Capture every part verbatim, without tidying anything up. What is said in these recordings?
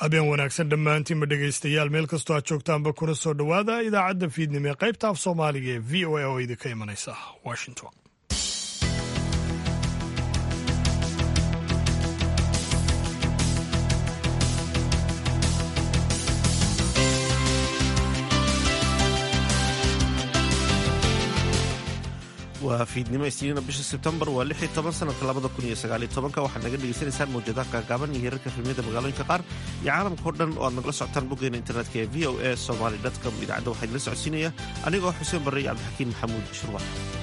habeen wanaagsan dhammaantiinba dhegaystayaal meel kastoo aad joogtaanba kuna soo dhowaada idaacadda fiidnimo ee qaybta af soomaaliga ee v o a oo idinka imanaysa washington. waa fiidnimo isniina bisha sebtembar waa lix iyo toban sanadka labada kun iyo sagaal iyo tobanka waxaad naga dhegaysanaysaan mawjadaha gaagaaban iyo hirarka filmiyada magaalooyinka qaar iyo caalamka oo dhan oo aad nagala socotaan boggeena internetka ee v o a somaly com. idaacadda waxaa idinla socodsiinaya anigoo xuseen barre iyo cabdixakiin maxamuud shirwa.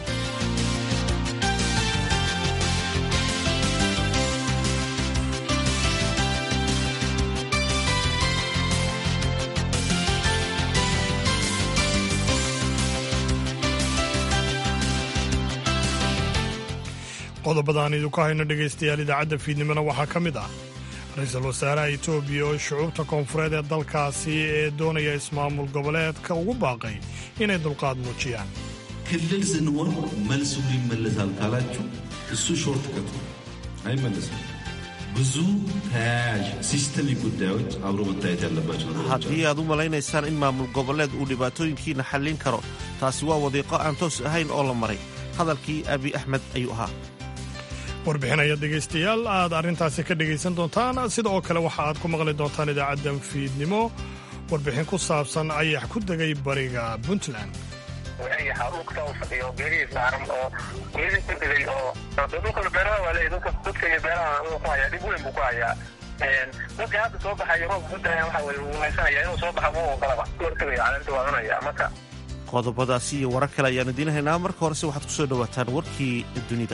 qodobada aan idinku hayno dhegaystayaal idaacadda fiidnimona waxaa ka mid ah ra-iisul wasaaraha etoobiya oo shucuubta koonfureed ee dalkaasi ee doonaya ismaamul goboleedka ugu baaqay inay dulqaad muujiyaan. ክልል ስንሆን መልሱ ይመለሳል ካላችሁ እሱ ሾርት ከት አይመለስም። ብዙ ተያያዥ ሲስተሚክ ጉዳዮች አብሮ መታየት ያለባቸው ነገሮች haddii aad u malaynaysaan in maamul goboleed uu dhibaatooyinkiina xallin karo taasi waa wadiiqo aan toos ahayn oo la maray. hadalkii abi axmed ayuu ahaa. warbixinaya dhegaystayaal aad arrintaasi ka dhegaysan doontaan. sida oo kale waxa aad ku maqli doontaan idaacaddan fiidnimo warbixin ku saabsan ayax ku degay bariga puntland. ayaxa dhulka u fadhiyo geerihiis saaran oo geerihiis ku degay oo dhulka beeraha waa leeyahay dadka iyo beeraha uu ku hayaa dhib weyn buu ku hayaa. dadka hadda soo baxaya roob ku daya waxa weeye uu haysanaya inuu soo baxo muu qalaba hortagaya caleenta waa cunaya marka qodobadaasi iyo warar kale ayaan idiin haynaa. marka horese waxaad ku soo dhowaataan warkii dunida.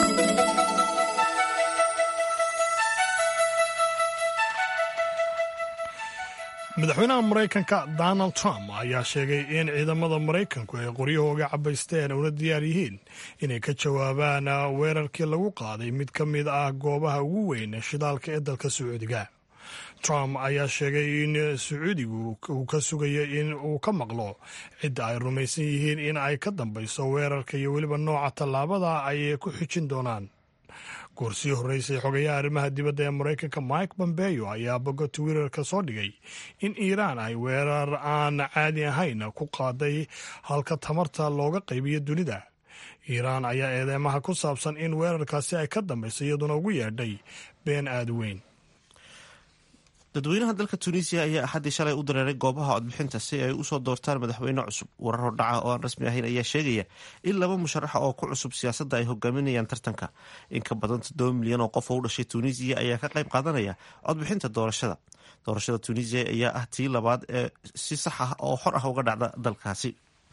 madaxweynaha maraykanka donald trump ayaa sheegay in ciidamada maraykanku ay qoryahooga cabaysteen una diyaar yihiin inay ka jawaabaan weerarkii lagu qaaday mid ka mid ah goobaha ugu weyn shidaalka ee dalka sacuudiga. trump ayaa sheegay in sacuudigu uu ka sugayo in uu ka maqlo cidda ay rumaysan yihiin in ay ka dambayso weerarka iyo weliba nooca tallaabada ay ku xijin doonaan. goorsii horreysay xogayaha arrimaha dibadda ee maraykanka mike pompeo ayaa bogga twitterka soo dhigay in iiraan ay weerar aan caadi ahayn ku qaaday halka tamarta looga qaybiyo dunida. iiraan ayaa eedeymaha ku saabsan in weerarkaasi ay ka dambayso iyaduna ugu yeedhay been aad weyn. dadweynaha dalka tunisiya ayaa axaddii shalay u dareeray goobaha codbixinta si ay usoo doortaan madaxweyne cusub. warar hordhaca oo aan rasmi ahayn ayaa sheegaya in laba musharaxa oo ku cusub siyaasadda ay hogaaminayaan tartanka. in ka badan toddoba milyan oo qof oo u dhashay tunisiya ayaa ka qayb qaadanaya codbixinta doorashada. doorashada tunisiya ayaa ah tii labaad ee si sax ah oo xor ah uga dhacda dalkaasi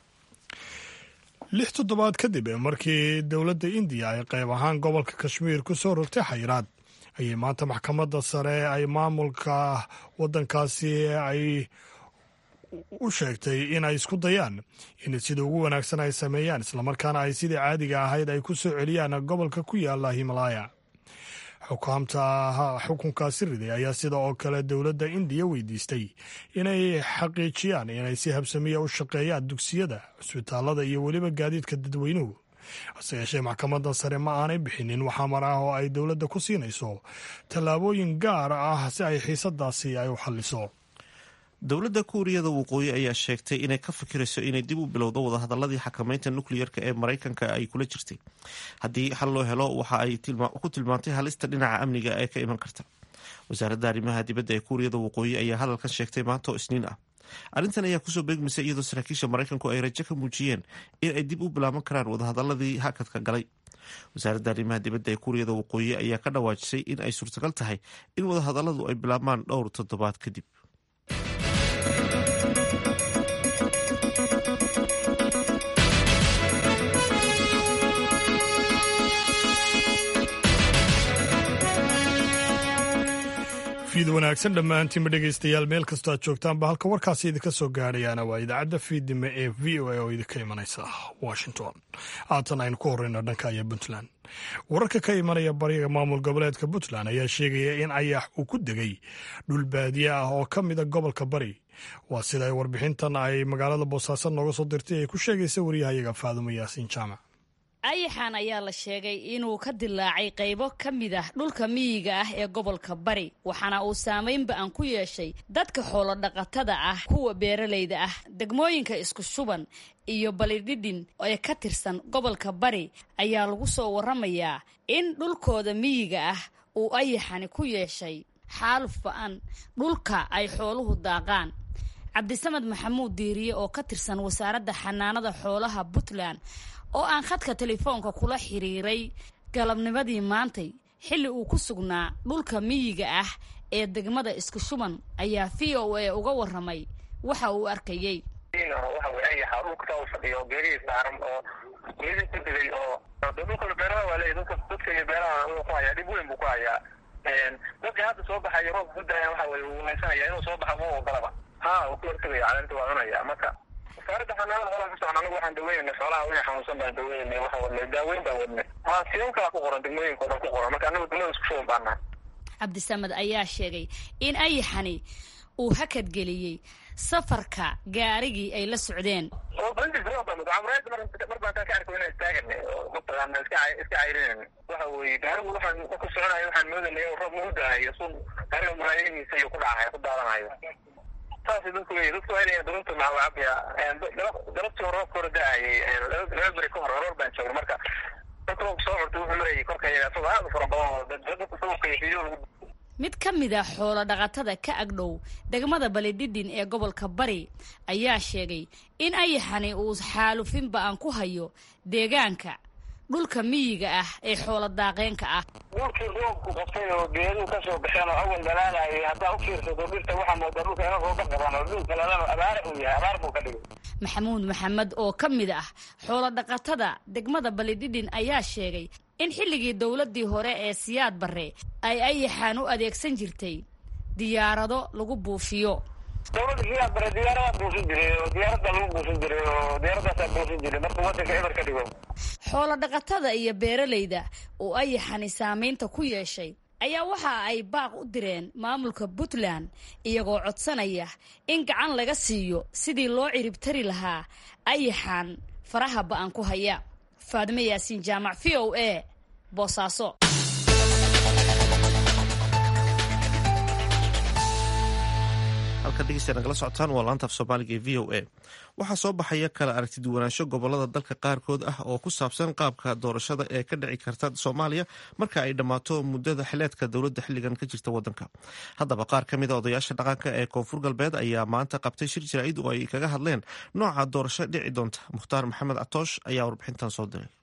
lix toddobaad kadib markii dowladda indiya ay qayb ahaan gobolka kashmiir ku soo rogtay xayiraad ayay maanta maxkamadda sare ay maamulka waddankaasi ay u sheegtay in ay isku dayaan in sida ugu wanaagsan ay sameeyaan islamarkaana ay sidii caadiga ahayd ay ku soo celiyaan gobolka ku yaala himalaya. xukaamta xukunkaasi riday ayaa sida oo kale dowladda indiya weydiistay inay xaqiijiyaan inay si habsamiya u shaqeeyaan dugsiyada, cusbitaalada iyo weliba gaadiidka dadweynuhu. hase yeeshee maxkamadda sare ma aanay bixinin waxamar ah oo ay dowladda ku siinayso tallaabooyin gaar ah si ay xiisadaasi ay u xalliso. dowladda kuuriyada waqooyi ayaa sheegtay inay ka fikirayso inay dib u bilowdo wadahadaladii xakamaynta nukliyarka ee maraykanka ay kula jirtay. haddii xal loo helo waxa ay ku tilmaantay halista dhinaca amniga ee ka iman karta. wasaaradda arrimaha dibadda ee kuuriyada waqooyi ayaa hadalkan sheegtay maanta oo isniin ah. arrintan ayaa kusoo beegmaysay iyadoo saraakiisha maraykanku ay rajo ka muujiyeen in ay dib u bilaaban karaan wadahadaladii hakadka galay. wasaaradda arrimaha dibadda ee kuuriyada waqooyi ayaa ka dhawaajisay in ay suurtagal tahay in wadahadaladu ay bilaabmaan dhowr toddobaad kadib. fiid wanaagsan dhammaantiinba dhegaystayaal meel kastoo aad joogtaanba halka warkaasi idinka soo gaadhayaana waa idaacadda fiidnimo ee v o a oo idinka imanaysa washington. haatan aynu ku horreyno dhanka iyo puntland. wararka ka imanaya bariga maamul goboleedka puntland ayaa sheegaya in ayax uu ku degay dhul baadiye ah oo ka mida gobolka bari. waa sida ay warbixintan ay magaalada boosaaso nooga soo dirtay ay ku sheegaysa wariyahayaga faadumo yaasiin jaamac. ayaxan ayaa la sheegay inuu ka dilaacay qaybo ka mid ah dhulka miyiga ah ee gobolka bari waxaana uu saamaynba aan ku yeeshay dadka xoolo dhaqatada ah kuwa beeralayda ah degmooyinka isku shuban iyo balidhidhin ee ka tirsan gobolka bari ayaa lagu soo waramayaa in dhulkooda miyiga ah uu ayaxani ku yeeshay xaaluf ba-an dhulka ay xooluhu daaqaan cabdisamed maxamuud diiriye oo ka tirsan wasaaradda xanaanada xoolaha puntland oo aan khadka telefoonka kula xiriiray galabnimadii maantay xilli uu ku sugnaa dhulka miyiga ah ee degmada isku shuban ayaa v o a uga waramay waxa uu arkayey waxa weeye ayaxa dhulka uu fadhiyo geerihiisa saaran oo geedii ku dilay oo dhulka beeraha waa leeyahay dadka dadka iyo beeraha uu ku hayaa dhib weyn buu ku hayaa dadka hadda soo baxaya roob ku daya waxa weeye uu haysanaya inuu soo baxo ma ogolaba ha uu ku hortagaya caleenta waa cunaya marka wasaaradda xanaanada xoolaha ku socon anagu waxaan daweynay xoolaha wixii xanuunsan baan daweynay waxa wadnay daaweyn baan wadnay haa siyon kala ku qoran degmooyinka oo dhan ku qoran marka anagu degmada isku shuban baanaa cabdisamed ayaa sheegay in ayaxani uu hakad geliyey safarka gaarigii ay la socdeen oo bangi rooba mudamreed mar baan ka arko inay istaagnay oo mutaqaan iska iska cayrineen waxa weeye gaarigu waxaan ku soconayo waxaan moodanay roob uu daayo sun gaariga muraayadiisa iyo ku dhacay ku daadanayo taasi dadku way dadku ay doonto ma waabaya dalabtii roobka hore daayay laba bari ka hor roor baan joogay marka dadku soo orday wuxuu marayay korkayga soo aad u fara badan dadku soo qeexiyo mid ka mid ah xoolo dhaqatada ka agdhow degmada balidhidhin ee gobolka bari ayaa sheegay in ayaxani uu xaalufinba aan ku hayo deegaanka dhulka miyiga ah ee xoolo daaqeenka ah dhulkii roobku qabtay oo geeduhu ka soo baxeen oo awal dhalaalayay haddaa u fiirsato dhirta waxaa moodaa dhulka inuu rooba qabaan oo dhulka lalano abaara uu yahay abaar buu ka dhigay maxamuud maxamed oo ka mid ah xoolo dhaqatada degmada balidhidhin ayaa sheegay in xilligii dowladdii hore ee siyaad barre ay ayaxaan u adeegsan jirtay diyaarado lagu buufiyo dowladda siyaad barre diyaarada buufin jiray oo diyaaradda lagu buufin jiray oo diyaaradaasaa buufin jiray markuu waddanka eber ka dhigo xoolo dhaqatada iyo beeralayda oo ayaxani saamaynta ku yeeshay ayaa waxa ay baaq u direen maamulka puntland iyagoo codsanaya in gacan laga siiyo sidii loo ciribtari lahaa ayaxaan faraha ba-an ku haya faadime yaasiin jaamac v o a boosaaso halkan dhegeystayaal nagala socotaan waa laanta af soomaaliga ee v o a waxaa soo baxaya kala aragti duwanaansho gobolada dalka qaarkood ah oo ku saabsan qaabka doorashada ee ka dhici karta soomaaliya marka ay dhammaato muddada xileedka dowladda xilligan ka jirta waddanka haddaba qaar ka mid a odayaasha dhaqanka ee koonfur galbeed ayaa maanta qabtay shir jaraa'id oo ay kaga hadleen nooca doorasho dhici doonta mukhtaar maxamed catoosh ayaa warbixintan soo diray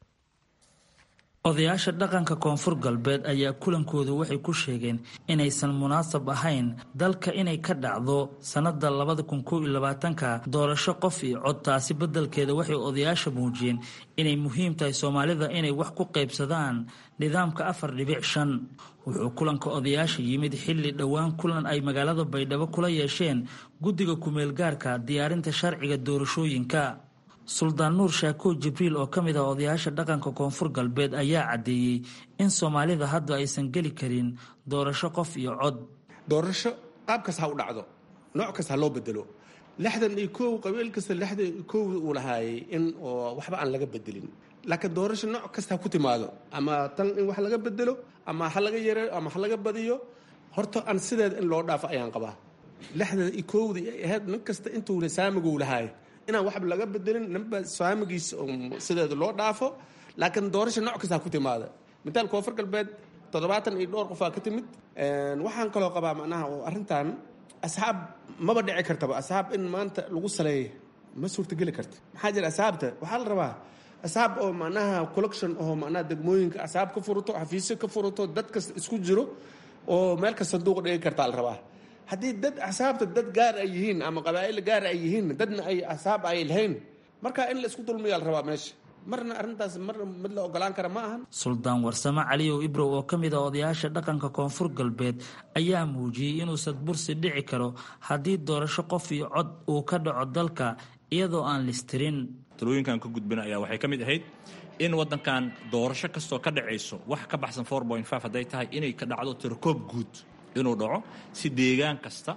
odayaasha dhaqanka koonfur galbeed ayaa kulankoodu waxay ku sheegeen inaysan munaasab ahayn dalka inay ka dhacdo sannada labada kun kow iyo labaatanka doorasho qof iyo cod taasi beddelkeeda waxay odayaasha muujiyeen inay muhiim tahay soomaalida inay wax ku qaybsadaan nidaamka afar dhibic shan wuxuu kulanka odayaasha yimid xilli dhowaan kulan ay magaalada baydhabo kula yeesheen guddiga kumeelgaarka diyaarinta sharciga doorashooyinka suldaan nuur shaakoo jibriil oo ka mid ah odayaasha dhaqanka koonfur galbeed ayaa caddeeyey in soomaalida hadda aysan geli karin doorasho qof iyo cod doorasho qaab kas ha u dhacdo nooc kas ha loo bedelo lixdan iyo kow qabiil kasta lixdan iyo kow uu lahaayay in oo waxba aan laga bedelin laakiin doorasho nooc kasta ha ku timaado ama tan in wax laga bedelo ama ha laga yareeyo ama ha laga badiyo horta aan sideeda in loo dhaafo ayaan qabaa lixdan iyo kowda ay ahayd nin kasta intuuna saamiguu lahaayay inaan waxba laga bedelin ninba saamigiisa sideeda loo dhaafo laakiin doorasho nooc kasta ku timaada mitaal koonfur galbeed toddobaatan iyo dhowr qofaa ka timid waxaan kaloo qabaa macnaha oo arrintan asxaab maba dhici kartaba asxaab in maanta lagu saleeya ma suurtageli karta maxaa jira asxaabta waxaa la rabaa asxaab oo macnaha collection oo macnaha degmooyinka asxaab ka furato xafiisyo ka furato dad kasta isku jiro oo meel kasta sanduuq dhigi kartaa la rabaa haddii dad axsaabta dad gaar ay yihiin ama qabaa'il gaar ay yihiin dadna ay axsaab ay lahayn marka in la isku dulmiyaa la rabaa meesha marna arrintaas mar mid la ogolaan kara ma ahan suldaan warsame caliyow ibrow oo ka mid ah odayaasha dhaqanka koonfur galbeed ayaa muujiyey inuu sadbursi dhici karo haddii doorasho qof iyo cod uu ka dhaco dalka iyadoo aan listirin talooyinkan ka gudbina ayaa waxay ka mid ahayd in waddankan doorasho kastoo ka dhacayso wax ka baxsan four point five hadday tahay inay ka dhacdo tirkoob guud inuu dhaco si deegaan kasta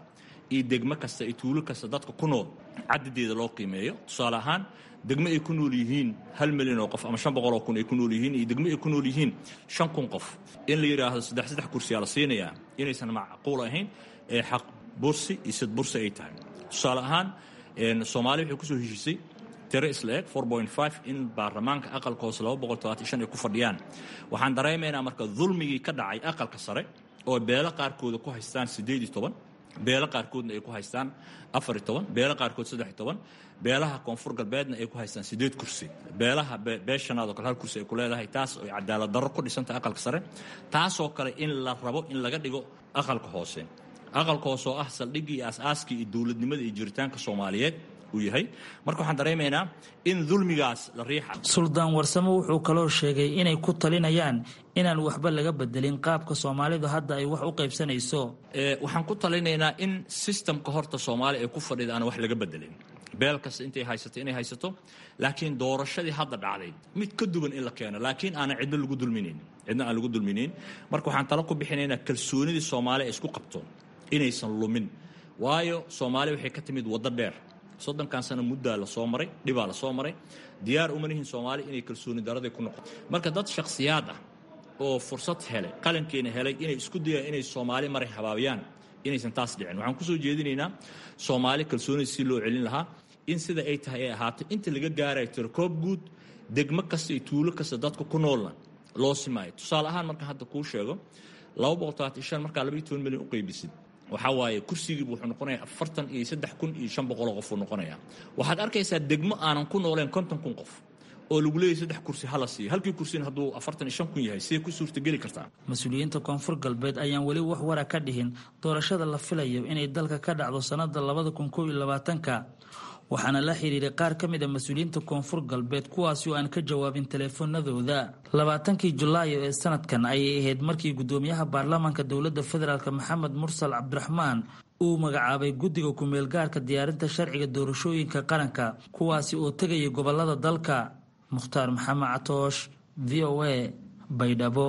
iyo degmo kasta iyo tuulo kasta dadka ku nool cadadeeda loo qiimeeyo tusaale ahaan degmo ay ku nool yihiin hal milyan oo qof ama shan boqol oo kun ay ku nool yihiin iyo degmo ay ku nool yihiin shan kun qof in la yidhaahdo saddex saddex kursi aa la siinayaa inaysan macquul ahayn ee xaq bursi iyo sad bursi ay tahay tusaale ahaan soomaaliya waxay kusoo heshiisay tiro isla eg four point five in baarlamaanka aqalka hoose laba boqol todobaatan iyo shan ay ku fadhiyaan waxaan dareemaynaa marka dulmigii ka dhacay aqalka sare oo beelo qaarkooda ku haystaan siddeed iyo toban beelo qaarkoodna ay ku haystaan afar iyo toban beelo qaarkood saddex iyo toban beelaha koonfur galbeedna ay ku haystaan siddeed kursi beelaha beeshanaad oo kale hal kursi ay ku leedahay taas oo cadaalad darro ku dhisantay aqalka sare taasoo kale in la rabo in laga dhigo aqalka hoose aqalka hoose oo ah saldhiggii iyo aas-aaskii iyo dowladnimada iyo jiritaanka soomaaliyeed uu yahay marka waxaan dareemaynaa in dulmigaas la riixa suldaan warsamo wuxuu kaloo sheegay inay ku talinayaan inaan waxba laga bedelin qaabka soomaalidu hadda ay wax u qaybsanayso waxaan ku talinaynaa in sistamka horta soomaaliya ay ku fadhida aan wax laga bedelin beel kasta intay haysato inay haysato laakiin doorashadii hadda dhacday mid ka duwan in la keeno laakiin aanan cidna lagu dulminayn cidna aan lagu dulminayn marka waxaan talo ku bixinaynaa kalsoonidii soomaaliya ay isku qabto inaysan lumin waayo soomaaliya waxay ka timid waddo dheer soddonkan sano muddaa la soo maray dhibaa la soo maray diyaar uma lihin soomaaliya inay kalsooni daraday ku noqoto marka dad shakhsiyaad ah oo fursad helay qalankeena helay inay isku dayaan inay soomaali maray habaabiyaan inaysan taas dhicin waxaan kusoo jeedinaynaa soomaali kalsoonida si loo celin lahaa in sida ay tahay ay ahaato inta laga gaarayo tirkoob guud degmo kasta iyo tuulo kasta dadka ku noolna loo simaayo tusaale ahaan markaan hadda kuu sheego laba boqol todobaatan iyo shan markaa laba iyo toban milyan u qaybisid waxaa waaye kursigiibu wuxuu noqonayaa afartan iyo saddex kun iyo shan boqoloo qof uu noqonayaa waxaad arkaysaa degmo aanan ku nooleen konton kun qof oo lagu leeyahy saddex kursi hala siiyo halkii kursina hadduu afartan iyo shan kun yahay siday ku suurtageli kartaa mas-uuliyiinta koonfur galbeed ayaan weli wax wara ka dhihin doorashada la filayo inay dalka ka dhacdo sannada labada kun kow iyo labaatanka waxaana la xiriiray qaar ka mid a mas-uuliyiinta koonfur galbeed kuwaasi oo aan ka jawaabin teleefanadooda labaatankii julaayo ee sanadkan ayay ahayd markii guddoomiyaha baarlamaanka dowladda federaalk maxamed mursal cabdiraxmaan uu magacaabay guddiga ku-meel gaarka diyaarinta sharciga doorashooyinka qaranka kuwaasi oo tegaya gobolada dalka mukhtaar maxamed catoosh v o a baydhabo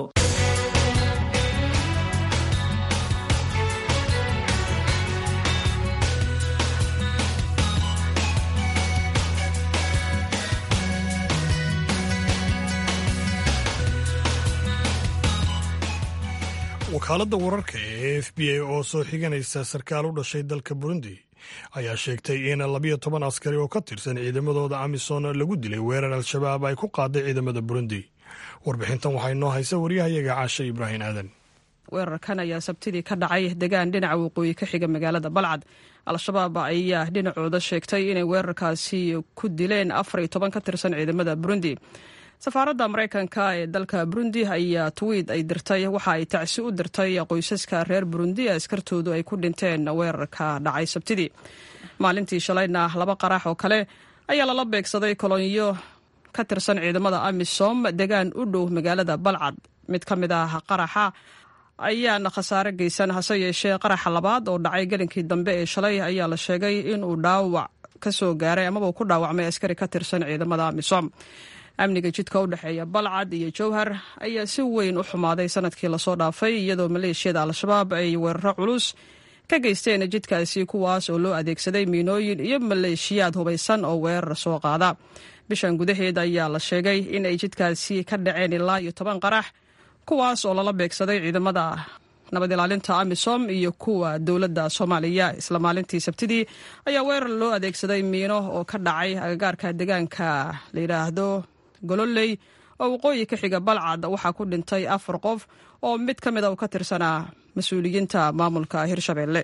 wakaaladda wararka ee f b a oo soo xiganaysa sarkaal u dhashay dalka burundi ayaa sheegtay in labiyo toban askari oo ka tirsan ciidamadooda amisom lagu dilay weerar al-shabaab ay ku qaaday ciidamada burundi warbixintan waxaa inoo haysa waryahayaga caashe ibraahim aadan weerarkan ayaa sabtidii ka dhacay degaan dhinaca waqooyi ka xiga magaalada balcad al-shabaab ayaa dhinacooda sheegtay inay weerarkaasi ku dileen afar iyo toban ka tirsan ciidamada burundi safaaradda maraykanka ee dalka burundi ayaa twiid ay dirtay waxa ay tacsi u dirtay qoysaska reer burundi ee askartoodu ay ku dhinteen weerarka dhacay sabtidii maalintii shalayna laba qarax oo kale ayaa lala beegsaday kolonyo ka tirsan ciidamada amisom degaan u dhow magaalada balcad mid ka mid ah qaraxa ayaana khasaare geysan hase yeeshee qaraxa labaad oo dhacay gelinkii dambe ee shalay ayaa la sheegay inuu dhaawac ka soo gaaray amaba uu ku dhaawacmay askari ka tirsan ciidamada amisom amniga jidka u dhexeeya balcad iyo jowhar ayaa si weyn u xumaaday sanadkii lasoo dhaafay iyadoo maleeshiyada al-shabaab ay weeraro culus ka geysteen jidkaasi kuwaas oo loo adeegsaday miinooyin iyo maleeshiyaad hubaysan oo weerar soo qaada bishan gudaheed ayaa la sheegay in ay jidkaasi ka dhaceen ilaa iyo toban qarax kuwaas oo lala beegsaday ciidamada nabad ilaalinta amisom iyo kuwa dowladda soomaaliya isla maalintii sabtidii ayaa weerar loo adeegsaday miino oo ka dhacay agagaarka deegaanka la yidhaahdo gololey oo waqooyi ka xiga balcad waxaa ku dhintay afar qof oo mid ka mid a uu ka tirsanaa mas-uuliyiinta maamulka hirshabelle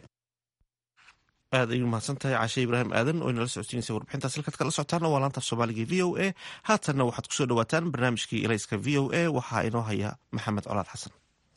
aad ayuu mahadsan tahay caashe ibraahim aadan oo inala socodsiinaysa warbixintaas halkaad kala socotaana waa laanta af soomaaliga v o a haatanna waxaad kusoo dhawaataan barnaamijkii elayska v o a waxaa inoo haya maxamed colaad xasan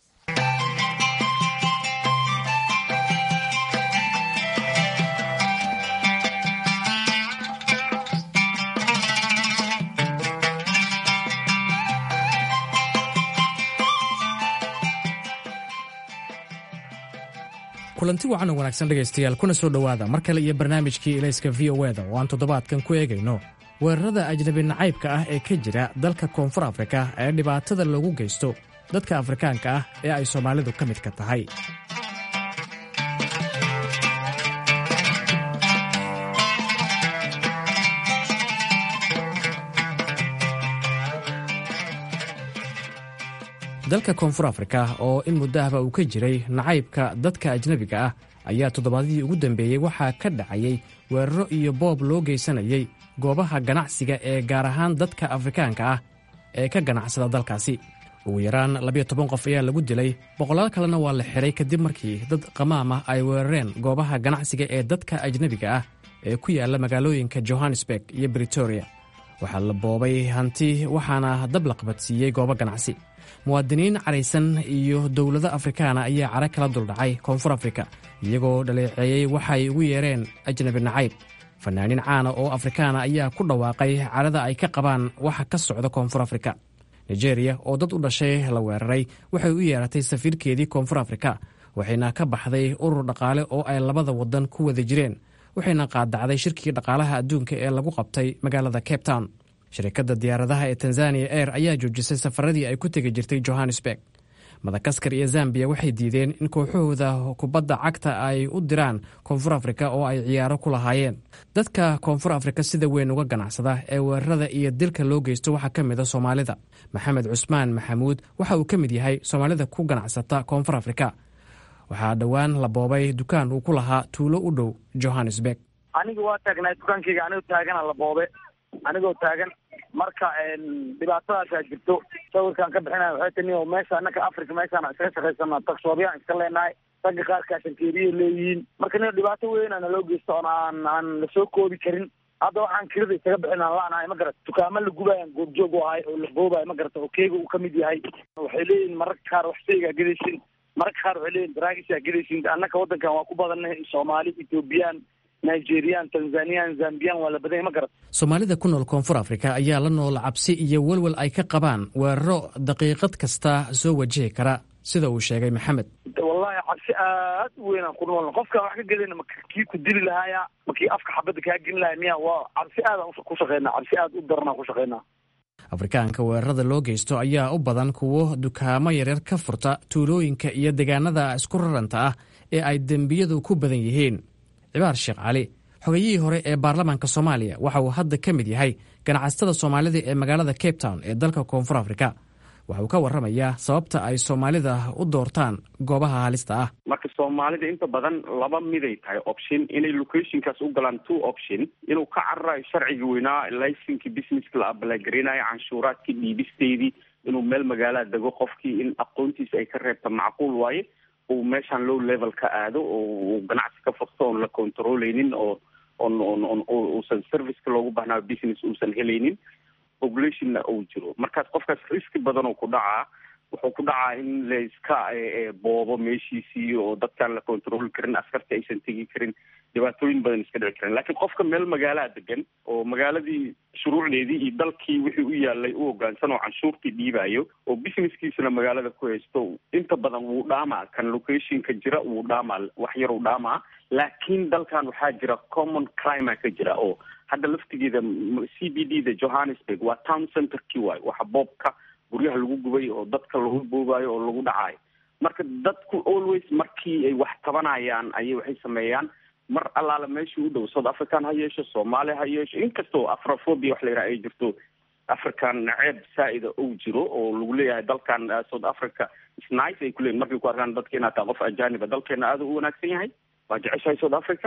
kulanti wacan oo wanaagsan dhegaystayaal kuna soo dhowaada mar kale iyo barnaamijkii elayska v o eda oo aan toddobaadkan ku eegayno weerarada ajnabi nacaybka ah ee ka jira dalka koonfur afrika ee dhibaatada loogu geysto dadka afrikaanka ah ee ay soomaalidu ka midka tahay dalka koonfur afrika oo in muddo ahba uu ka jiray nacaybka dadka ajnebiga ah ayaa toddobaadyadii ugu dambeeyey waxaa ka dhacayay weeraro iyo boob loo geysanayay goobaha ganacsiga ee gaar ahaan dadka afrikaanka ah ee ka ganacsada dalkaasi. ugu yaraan labiyo toban qof ayaa lagu dilay, boqolaal kalena waa la xiray kadib markii dad qamaam ah ay weerareen goobaha ganacsiga ee dadka ajnebiga ah ee ku yaalla magaalooyinka johannesburg iyo britoria. waxaa la boobay hanti waxaana dab la qabadsiiyey goobo ganacsi. muwaadiniin caraysan iyo dowlado afrikaana ayaa cara kala duldhacay koonfur afrika iyagoo dhaleeceeyey waxay ugu yeereen ajnebi nacayb. fanaaniin caana oo afrikaana ayaa ku dhawaaqay carada ay ka qabaan waxa ka socda koonfur afrika. nigeria oo dad u dhashay la weeraray waxay u yeeratay safiirkeedii koonfur afrika, waxayna ka baxday urur dhaqaale oo ay labada waddan ku wada jireen, waxayna qaadacday shirkii dhaqaalaha adduunka ee lagu qabtay magaalada cape town. shirkadda diyaaradaha ee tanzania air ayaa joojisay safaradii ay ku tegi jirtay johannesburg. madagaskar iyo zambiya waxay diideen in kooxahooda kubadda cagta ay u diraan koonfur afrika oo ay ciyaaro ku lahaayeen. dadka koonfur afrika sida weyn uga ganacsada ee weerarada iyo dilka loo geysto waxaa ka mid a soomaalida. maxamed cusmaan maxamuud waxa uu ka mid yahay soomaalida ku ganacsata koonfur afrika. waxaa dhowaan la boobay dukaan uu ku lahaa tuulo u dhow johannesburg. aniga waa taagnaa dukaankayga anigoo taagana la boobe anigoo taagan marka dhibaatadaasaa jirto. sawirkaan ka bixinaya waxay tani oo meesha annaka africa meeshaan iskaga shaqaysana tagsoobyaan iska leenahay, ragga qaarkaa shankeeriya leeyihiin. marka nin dhibaato weyn ana loo geysto oon aan aan lasoo koobi karin. hadda waxaan kirada isaga bixin aan la-nahay ma garata. dukaamo la gubayaan goobjoog u ahay oo la boobayo ma garata, oo keega uu ka mid yahay. waxay leeyihin mararka qaar wax shaygaa gedaysin, mararka qaar waxay leeyihin daraagisaa gedaysin. annaka waddankan waa ku badannahay soomaali, ethoobiyan, nigerian, tanzanian, zambiyan waa la badanya ma garat. soomaalida ku nool koonfur afrika ayaa la nool cabsi iyo welwel ay ka qabaan weeraro daqiiqad kasta soo wajihi kara, sida uu sheegay maxamed. wallahi cabsi aad u weynaan ku noolna. qofkaan wax ka gelina ma kii ku dili lahaaya, ma kii afka xabadda kaa gelin lahaya miya. waa cabsi aadaan ku shaqeynaa, cabsi aad u daranaan ku shaqeynaa. afrikaanka weerarada loo geysto ayaa u badan kuwo dukaamo yaryar ka furta tuulooyinka iyo deegaanada isku raranta ah ee ay dembiyadu ku badan yihiin. cibaar sheekh cali, xogayihii hore ee baarlamaanka soomaaliya, waxa uu hadda ka mid yahay ganacsatada soomaalida ee magaalada cape town ee dalka koonfur afrika. waxa uu ka warramayaa sababta ay soomaalida u doortaan goobaha halista ah. marka soomaalida inta badan laba miday tahay option inay locationkaas u galaan two option. inuu ka cararayo sharciga weynaa laysinkii businesska la abalagarinayo, canshuuraadkii dhiibisteedii, inuu meel magaalaa dego qofkii in aqoontiisa ay ka reebta macquul waaye uu meeshaan low level ka aado oo ganacsi ka furto oon la controleynin oo on on uusan serviceka loogu bahnaayo business uusan helaynin, populationna uu jiro. markaas qofkaas riski badan oo ku dhacaa, wuxuu ku dhacaa in la iska boobo meeshiisii oo dadkaan la control karin, askarta aysan tegi karin, dhibaatooyin badan iska dhici karin. laakiin qofka meel magaalaa degan oo magaaladii shuruucdeedii iyo dalkii wixii u yaalay u hoggaansan oo canshuurtii dhiibayo oo businesskiisana magaalada ku haysto, inta badan wuu dhaamaa. kan locationka jira wuu dhaamaa, wax yar uu dhaamaa. laakiin dalkan waxaa jira common crime ka jira oo hadda laftigeeda c b d da johannesburg waa town centerkii waayo, waxa boobka guryaha lagu gubay oo dadka lagu boobayo oo lagu dhacayo. marka dadku always markii ay wax tabanayaan ayay waxay sameeyaan mar allaala meeshii u dhow south african ha yeesho, soomaaliya ha yeesho, inkastoo afrophobia wax la yidhaha ay jirto, african naceeb saa-ida uu jiro oo lagu leeyahay dalkan south africa snice ay kuleeyihin markay ku arkaan dadka inaad tahay qof ajaaniba, dalkeena aada u wanaagsan yahay, waa jeceshahay south africa,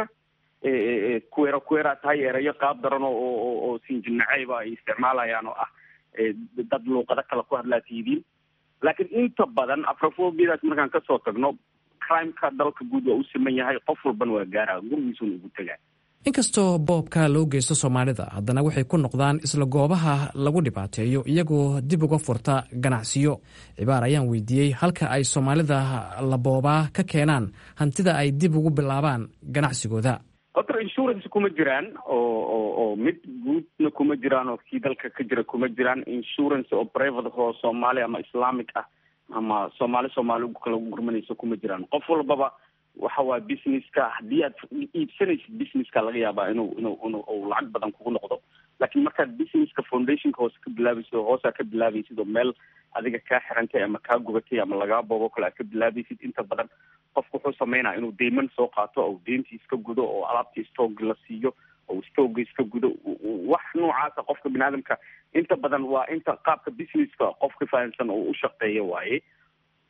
kuera kuera tahay erayo qaab daran oo oo sinjin naceyba ay isticmaalayaan oo ah dad luuqado kale ku hadlaa tiidiin. laakiin inta badan afrofobiadaas markaan kasoo tagno, crimeka dalka guud waa u siman yahay, qof walbana waa gaaraa, gurigiisuna ugu tegaa. inkastoo boobka loo geysto soomaalida, haddana waxay ku noqdaan isla goobaha lagu dhibaateeyo iyagoo dib uga furta ganacsiyo. cibaar ayaan weydiiyey halka ay soomaalida la boobaa ka keenaan hantida ay dib ugu bilaabaan ganacsigooda. otor insurance kuma jiraan oo oo oo mid guudna kuma jiraan oo kii dalka ka jira kuma jiraan. insurance oo private oo soomaali ama islamic ah ama soomaali soomaali kala gurmanaysa kuma jiraan. qof walbaba waxa waa businesska, haddii aad iibsanaysid businesska laga yaabaa inuu inuu inuu lacag badan kugu noqdo. laakiin markaad businesska foundationka hoose ka bilaabaysid oo hoosaa ka bilaabaysid oo meel adiga kaa xirantay ama kaa gubatay ama lagaa boobo kale aad ka bilaabaysid, inta badan qofku wuxuu sameynaya inuu deyman soo qaato oo deyntii iska gudo oo alaabtii stoog la siiyo oo stoogga iska gudo. wax noocaasa qofka bini aadamka inta badan waa inta qaabka businesska qofka fahamsan oo u shaqeeya waaye.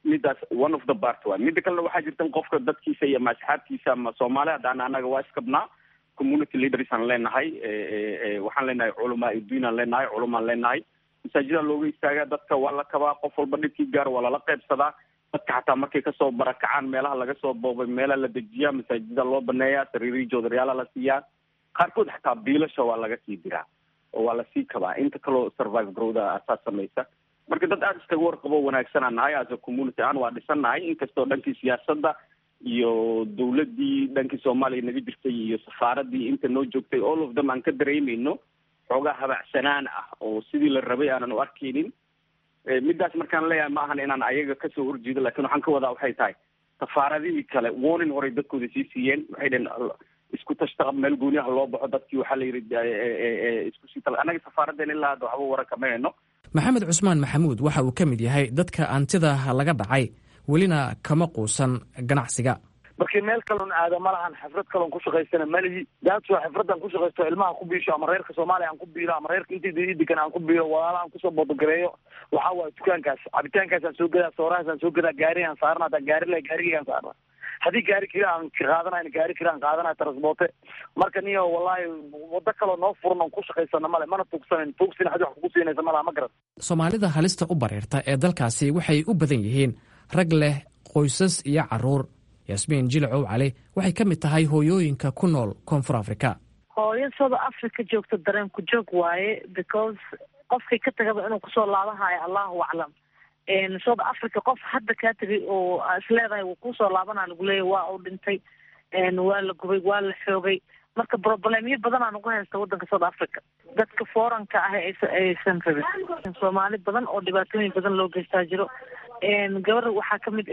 midaas one of the part waay. Mida kalena waxaa jirta qofka dadkiisa iyo asxaabtiisa ama Soomaali haddaan anaga waa iskabnaa, community leaders aan leenahay, waxaan leenahay culamaa diin aan leenahay, culamaan leenahay, masaajida looga istaagaa, dadka waa la kabaa, qof walba dhibkii gaar waa lala qaybsadaa, dadka xataa markay kasoo barakacaan meelaha laga soo boobay meelaha la dejiyaa, masaajida loo baneeyaa, sariirii joodaryaala la siiyaa, qaarkood xataa biilasha waa laga sii diraa oo waa lasii kabaa, inta kaloo survive growda asaas samaysa. Marka dad aada iskaga warqabo wanaagsanaa nahay as a community aan waa dhisan nahay, inkastoo dhankii siyaasadda iyo dawladdii dhankii Soomaaliya naga jirtay iyo safaaradii inta noo joogtay all of them aan ka dareemayno xoogaa habacsanaan ah oo sidii la rabay aanan u arkaynin. Midaas markaan leeyahay ma ahan inaan ayaga kasoo horjeedo, laakiin waxaan ka wadaa waxay tahay safaaradihii kale warning horey dadkooda sii siiyeen, waxay dhaheen isku tashta meel gooniyaha loo baxo, dadkii waxaa la yidhi isku sii tal anaga safaaradeen ilaa hadda waxba waran kama heno. maxamed cusmaan maxamuud waxa uu ka mid yahay dadka antida laga dhacay welina kama quusan ganacsiga. markii meel kaloon aada ma lahan, xafrad kaloon ku shaqaystana malihi, daadso xafradan ku shaqaysto ilmaha ku biisho ama reerka Soomaaliya aan ku biilo ama reerka intii degan aan ku biilo, walaalaan kusoo bodogareeyo, waxaa waay dukaankaas cabitaankaas aan soo gadaa, soorahaas aan soo gadaa, gaari aan saarnaa, haddaan gaari le gaarigii aan saarnaa, haddii gaari kira aan qaadanayn gaari kira aan qaadanaya transporte. marka niyo wallahi wado kaloo noo furan oon ku shaqaysana male, mana tuugsanan, tuugsin xad wax kugu siinaysa malaha, ma garan. soomaalida halista u bareerta ee dalkaasi waxay u badan yihiin rag leh qoysas iyo caruur. yasmiin jilcow cali waxay ka mid tahay hooyooyinka ku nool koonfur africa. hooyo South Africa joogta dareen ku joog waaye, because qofkii ka tagaba inuu kusoo laabanhayo allahu aclam. South Africa qof hadda kaa tegay oo isleedahay wuu kusoo laabanaa lagu leeyahy waa uu dhintay, waa la gubay, waa la xoogay. marka problemyo badan aan ugu haysta wadanka South Africa. dadka foranka ah aysan rabin, Soomaali badan oo dhibaatooyin badan loo geystaa jiro. gabar waxaa kamid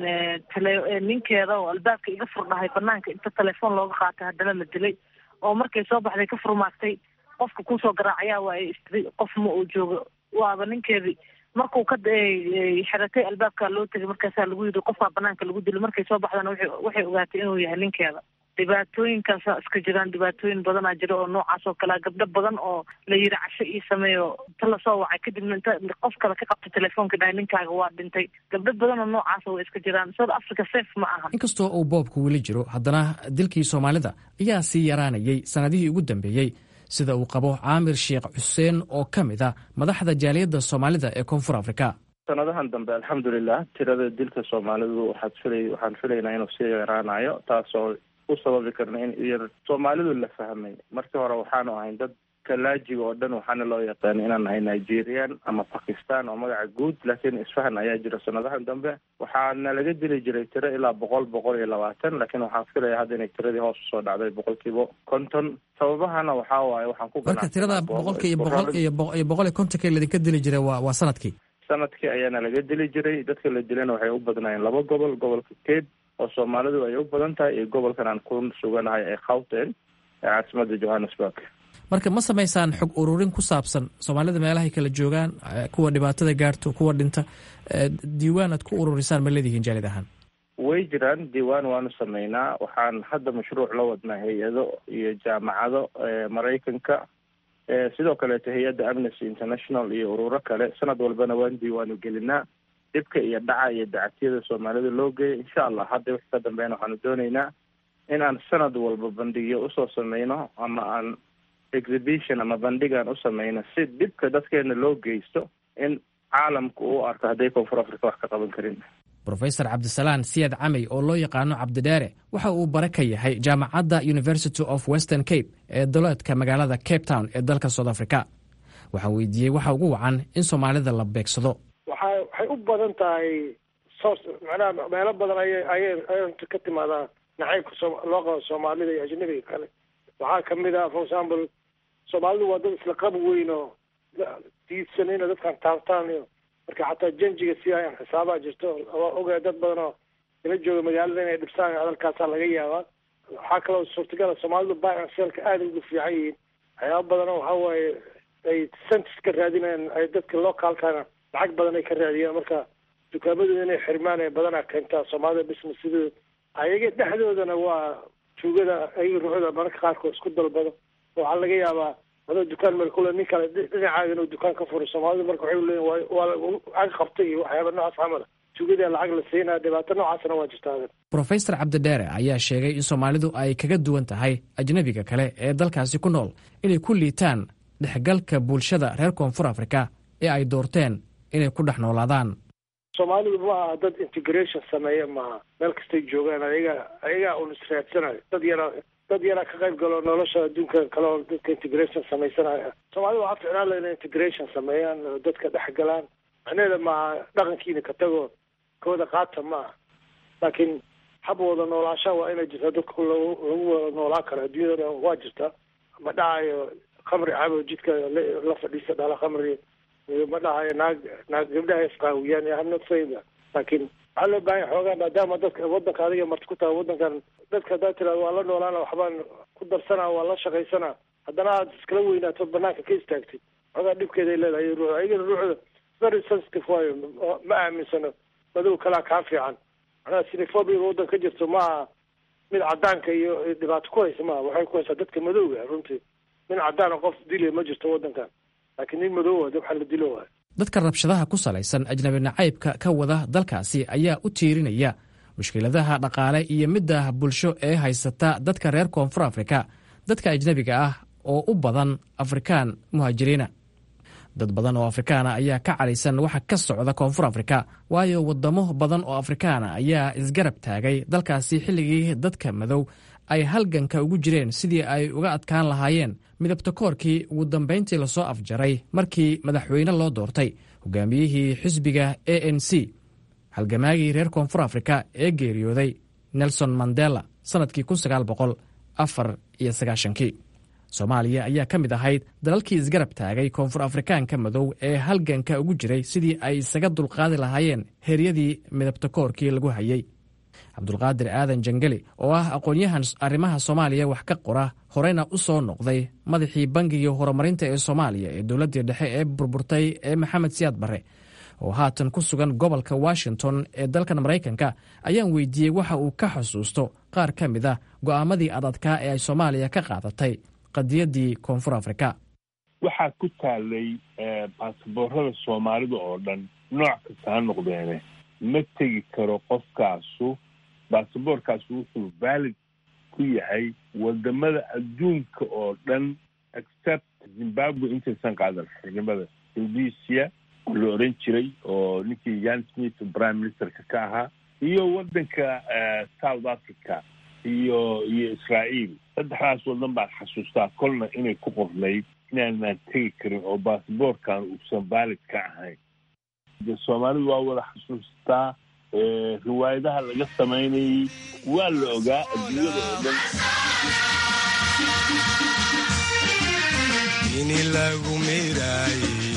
ninkeeda oo albaabka iga furdhahay banaanka inta telefoon looga qaatay haddana la dilay, oo markay soo baxday ka furmaagtay, qofka kusoo garaacayaa waa ay istiri, qof ma uu joogo, waaba ninkeedii. markuu ka xiratay albaabka loo tegay, markaasaa lagu yidhi qofkaa banaanka lagu dilo. markay soo baxdana waxay ogaatay inuu yahay ninkeeda. dhibaatooyinkaasa iska jiraan, dhibaatooyin badanaa jira oo noocaas oo kalea. gabdho badan oo la yidhi casho ii sameeyo, inta lasoo wacay kadibna inta qof kale ka qabtay telefoonka dhahay ninkaaga waa dhintay. gabdho badan oo noocaasa way iska jiraan. South Africa safe ma aha. inkastoo uu boobku weli jiro, haddana dilkii soomaalida ayaa sii yaraanayay sanadihii ugu dambeeyey, sida uu qabo caamir sheekh xuseen oo ka mid a madaxda jaaliyadda soomaalida ee koonfur africa. sanadahan dambe alxamdulilah tirada dilka soomaalidu waxaad filay waxaan filaynaa inuu sii yaraanayo, taasoo u sababi karna in yar soomaalidu la fahmay. markii hore waxaanu ahayn dad kalaajiga oo dhan waxaana loo yaqaana inaan nahay Nigerian ama Pakistan oo magaca guud, laakiin isfahan ayaa jira sanadahan dambe. waxaana laga dili jiray tiro ilaa boqol boqol iyo labaatan, laakiin waxaan filaya hadda inay tiradii hoos usoo dhacday boqolkiiba konton. sababahana waxaa waaye waxaan ku marka tirada boqolka iyo boqol iyo boqol iyo kontonka ladinka dili jiray waa waa sanadkii sanadkii ayaana laga dili jiray. dadka la dilana waxay u badnaayeen laba gobol, gobolka Cape oo soomaalidu ay u badan tahay iyo gobolkan aan ku suganahay ee Gauteng ee caasimadda Johannesburg. marka ma samaysaan xog ururin ku saabsan soomaalida meelahay kala joogaan, kuwa dhibaatada gaarto, kuwa dhinta, diiwaan aad ku ururisaan ma leedihiin jaalid ahaan? way jiraan diiwaan waanu sameynaa. waxaan hadda mashruuc la wadnaa hay-ado iyo jaamacado Maraykanka, sidoo kaleeto hay-adda Amnesty International iyo ururo kale. sanad walbana waan diiwaanu gelinaa dhibka iyo dhaca iyo dacatiyada soomaalida loo geeya. insha allah hadda wixii ka dambeyn waxaanu dooneynaa in aan sanad walba bandhigyo usoo sameyno ama aan exhibition ama bandhigaan u sameyno, si dhibka dadkeena loo geysto in caalamku u arko hadday koonfur africa wax ka qaban karin. professor cabdisalaan siyaad camey oo loo yaqaano cabdidheere waxa uu bare ka yahay jaamacadda University of Western Cape ee dowladka magaalada Cape Town ee dalka South Africa. waxaa weydiiyey waxa ugu wacan in soomaalida la beegsado. waxay waxay u badan tahay source macnaha meelo badan ayay ayay ayay ka timaadaa nacaybka loo qabo soomaalida iyo ajnabiga kale. waxaa kamid ah for example soomaalidu waa dad isla qab weyn oo diidsanayna dadkan taabtaan iyo marka xataa janjiga si ayaan xisaabaa jirto. waa ogahay dad badan oo ila jooga magaalada inay dhibsaan hadalkaasaa laga yaabaa. waxaa kaloo suurtagala soomaalidu baacan seelka aada ugu fiican yihiin. waxyaaba badan oo waxaa waaye ay centis ka raadinayaan, ay dadka localkana lacag badan ay ka raadiyaan. marka dukaamadooda inay xirmaan ee badanaa keentaa soomaalida businessadooda. ayaga dhexdoodana waa tuugada ayaga ruuxda mararka qaarkood isku dalbado. waxaa laga yaabaa adoo dukaan meel kule nin kale dhinacaaga inuu dukaan ka furo. soomaalida marka waxay leeyihin waa waa ag qabtay iyo waxyaaba noocaas camala. tugada lacag la siinaya dhibaato noocaasna waa jirtaa. Professor Cabdidheere ayaa sheegay in Soomaalidu ay kaga duwan tahay ajnabiga kale ee dalkaasi ku nool inay ku liitaan dhexgalka bulshada reer Koonfur Afrika ee ay doorteen inay ku dhex noolaadaan. Soomaalidu ma aha dad integration sameeya maaha, meel kastay joogaan ayaga ayaga un israadsanayo, dad yara dad yara ka qayb galo nolosha adduunka kale oo dadka integration samaysanaya. Soomaalidu waxaa ficnaan lahaa inay integration sameeyaan, dadka dhex galaan, macnaheeda maaha dhaqankiina ka tago kooda qaata maaha, laakiin hab wada noolaasha waa inay jirtaa, dadka lagu wada noolaan karo adduunyada waa jirtaa. ma dhahayo khamri cabo jidka la fadhiisa dhala khamri, ma dhahayo naag naag gabdhaha isqaawiyaan, I'm not saying that, laakiin waxaa loo baahan xoogaa maadaama dadka wadanka adiga marti ku tahay wadankan dadka haddaad tiraado waa la noolaana waxbaan ku darsanaa waa la shaqaysanaa, haddana aad iskala weynaato banaanka ka istaagtid xoogaa dhibkeeday leedahay ruux ayagana ruuxda very sensitive waayo, ma aaminsano madow kalaa kaa fiican. macnaha sinifobia wadanka ka jirto maaha mid cadaanka iyo dhibaato ku haysa maaha, waxay ku haysaa dadka madowga. runtii nin cadaana qof dilay ma jirto wadankan, laakiin nin madow ah waxaa la dilo waay. dadka rabshadaha ku salaysan ajnabi nacaybka ka wada dalkaasi ayaa u tiirinaya mushkiladaha dhaqaale iyo midda bulsho ee haysata dadka reer Koonfur Afrika, dadka ajnabiga ah oo u badan Afrikaan muhaajiriina. dad badan oo Afrikaana ayaa ka calaysan waxa ka socda Koonfur Afrika, waayo wadamo badan oo Afrikaana ayaa isgarab taagay dalkaasi xilligii dadka madow ay halganka ugu jireen sidii ay uga adkaan lahaayeen midabta koorkii ugu dambayntii lasoo afjaray markii madaxweyne loo doortay hogaamiyihii xisbiga A N C, halgamaagii reer Koonfur Afrika ee geeriyooday Nelson Mandela sanadkii kun sagaal boqol afar iyo sagaashankii. Soomaaliya ayaa ka mid ahayd dalalkii isgarab taagay Koonfur Afrikaanka madow ee halganka ugu jiray sidii ay isaga dulqaadi lahaayeen heeryadii midabta koorkii lagu hayay. Cabdulqaadir Aadan Jangeli oo ah aqoon-yahan arrimaha Soomaaliya wax ka qora, horeyna u soo noqday madaxii bangiga horumarinta ee Soomaaliya ee dowladda dhexe ee burburtay ee Maxamed Siyaad Barre, oo haatan ku sugan gobolka Washington ee dalkan Maraykanka, ayaan weydiiyey waxa uu ka xusuusto qaar ka mid ah go'aamadii adadkaa ee ay Soomaaliya ka qaadatay qadiyadii Koonfur Afrika. waxaa ku taalay baasaboorada Soomaalida oo dhan nooc kasta ha noqdeene ma tegi karo qofkaasu. baasaboorkaasu wuxuu valid ku yahay wadamada adduunka oo dhan except Zimbabwe intaysan qaadan xornimada. Rhodesia la oran jiray oo ninkii Jan Smith prime ministerka ka ahaa, iyo wadanka South Africa iyo iyo Israel. saddexdaas wadan baan xasuustaa kolna inay ku qornayd inaanaan tegi karin oo baasaboorkan uusan valid ka ahayn. Soomaalidu waa wada xasuustaa riwaayadaha laga samaynayay, waa la ogaa adduunyada oo dhan. ini lagu miraayey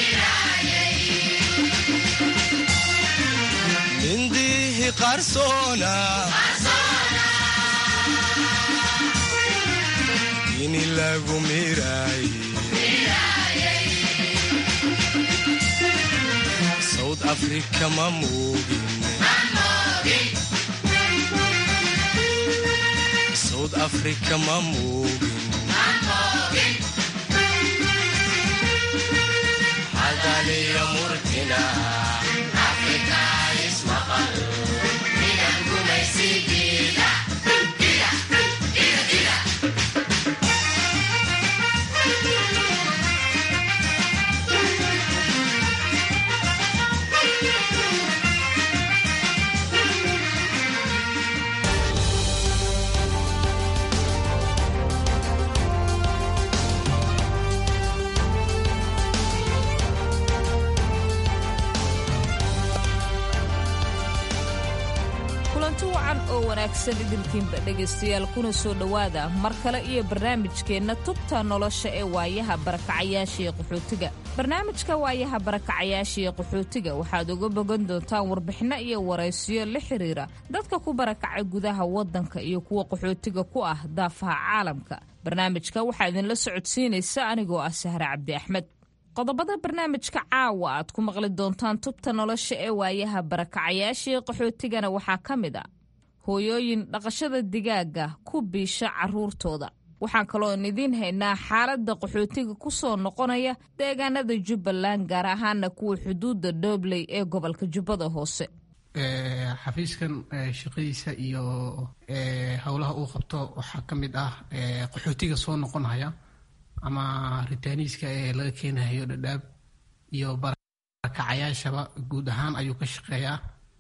mindihi qarsoona ini lagu miraayey South Africa ma moogin South Africa ma moogin hadaliya murtina Africa ismaqal midab gumaysigiida ida ida ida wanaagsan idinkiinba dhegaystayaal kuna soo dhowaada mar kale iyo barnaamijkeenna tubta nolosha ee waayaha barakacayaasha ee qaxootiga. barnaamijka waayaha barakacayaasha ee qaxootiga waxaad uga bogan doontaan warbixino iyo waraysiyo la xiriira dadka ku barakacay gudaha wadanka iyo kuwa qaxootiga ku ah daafaha caalamka. barnaamijka waxaa idinla socodsiinaysa anigoo ah Sahra Cabdi Axmed. qodobada barnaamijka caawa aad ku maqli doontaan tubta nolosha ee waayaha barakacayaasha ee qaxootigana waxaa ka mid ah hooyooyin dhaqashada digaaga ku biisha carruurtooda. waxaan kaloo idiin haynaa xaaladda qaxootiga ku soo noqonaya deegaanada Jubbaland, gaar ahaana kuwa xuduudda Doobley ee gobolka Jubbada Hoose. xafiiskan shaqadiisa iyo howlaha uu qabto waxaa ka mid ah qaxootiga soo noqonhaya ama ritaaniiska ee laga keenayo dhadhaab iyo barakacayaashaba guud ahaan ayuu ka shaqeeyaa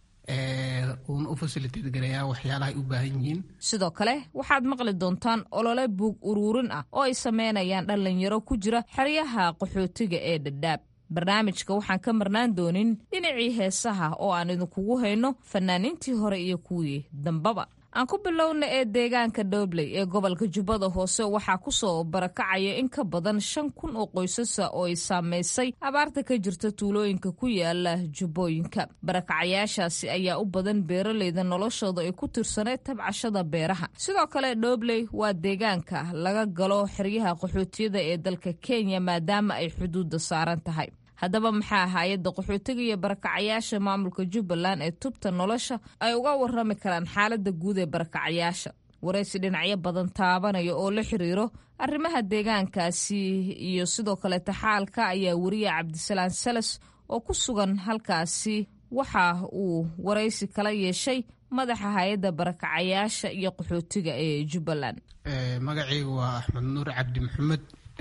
uuna u fasiliteed gareeyaa waxyaalaha ay u baahan yihiin. sidoo kale waxaad maqli doontaan olole buug uruurin ah oo ay sameynayaan dhallinyaro ku jira xeryaha qaxootiga ee dhadhaab. barnaamijka waxaan ka marnaan doonin dhinacii heesaha oo aan idinkugu hayno fanaaniintii hore iyo kuwii dambaba. aan ku bilowna ee deegaanka Doobley ee gobolka Jubbada Hoose waxaa ku soo barakacaya in ka badan shan kun oo qoysas oo ay saameysay abaarta ka jirta tuulooyinka ku yaala Jubbooyinka. Barakacayaashaasi ayaa u badan beeraleyda noloshooda ay ku tirsaneed tabcashada beeraha. sidoo kale Doobley waa deegaanka laga galo xeryaha qaxootiyada ee dalka Kenya maadaama ay xuduudda saaran tahay. haddaba maxaa hay'adda qaxootiga iyo barakacayaasha maamulka Jubbaland ee tubta nolosha ay uga warrami karaan xaaladda guud ee barakacayaasha? waraysi dhinacyo badan taabanaya oo la xiriiro arrimaha deegaankaasi iyo sidoo kale taxaalka ayaa wariye Cabdisalaan Salas oo ku sugan halkaasi waxa uu waraysi kala yeeshay madaxa hay'adda barakacayaasha iyo qaxootiga ee Jubbaland. magacaygu waa Axmed Nuur Cabdi Maxamed,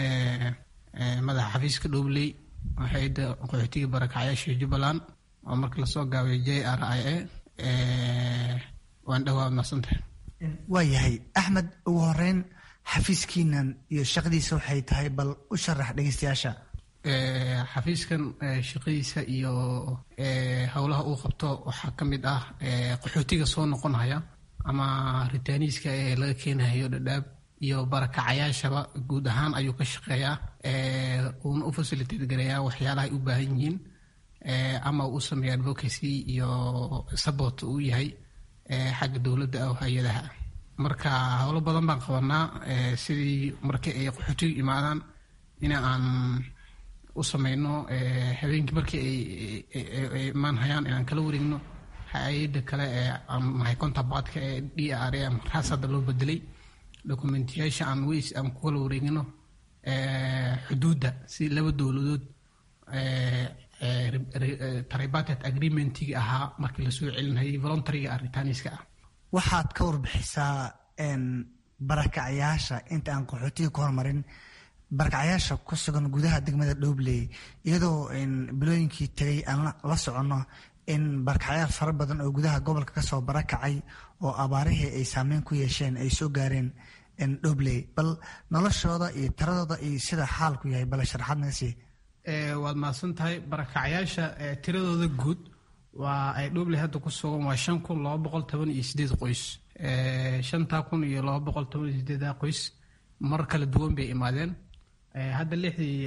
madaxa xafiiska Doobley hay'adda qaxootiga barakacayaasha Jubbaland oo markii la soo gaabay J R I A. waan dhawaad nasantahay. waayahay Axmed, ugu horeyn xafiiskiinan iyo shaqadiisa waxay tahay, bal u sharax dhegeystayaasha. xafiiskan shaqadiisa iyo howlaha uu qabto waxaa ka mid ah qaxootiga soo noqonhaya ama ritaaniiska ee laga keenayo dhadhaab iyo barakacayaashaba guud ahaan ayuu ka shaqeeyaa uuna u fasiliteed gareeyaa waxyaalaha ay u baahan yihiin ama uu sameeya advocacy iyo support uu yahay xagga dowladda oo hay-adaha. marka howlo badan baan qabanaa sidii markii ay qaxootigu imaadaan in aan u sameyno habeenkii markii ay imaan hayaan inaan kala wareegno hay-adda kale ee mahay kontabaadka ee D R A ama raas hadda loo bedelay dokumentiyaasha aan weys aan ku kala wareegino xuduudda si laba dowladood tripartite agreementiga ahaa markii lasoo celinayay voluntaryga aritaaniska ah. waxaad ka warbixisaa barakacayaasha inta aan qaxootiga ku horumarin, barakacayaasha ku sugan gudaha degmada Doobley, iyadoo bilooyinkii tagay aan la soconno in barakacayaal fara badan oo gudaha gobolka kasoo barakacay oo abaarihii ay saameyn ku yeesheen ay soo gaareen Doobley. bal noloshooda iyo tiradooda iyo sida xaalku yahay bal sharaxaad naga sii. waad mahadsan tahay. barakacayaasha tiradooda guud waa ay Doobley hadda ku sugan waa shan kun laba boqol toban iyo sideed qoys. shanta kun iyo laba boqol toban iyo sideed qoys mar kala duwan bay imaadeen. hadda lixdii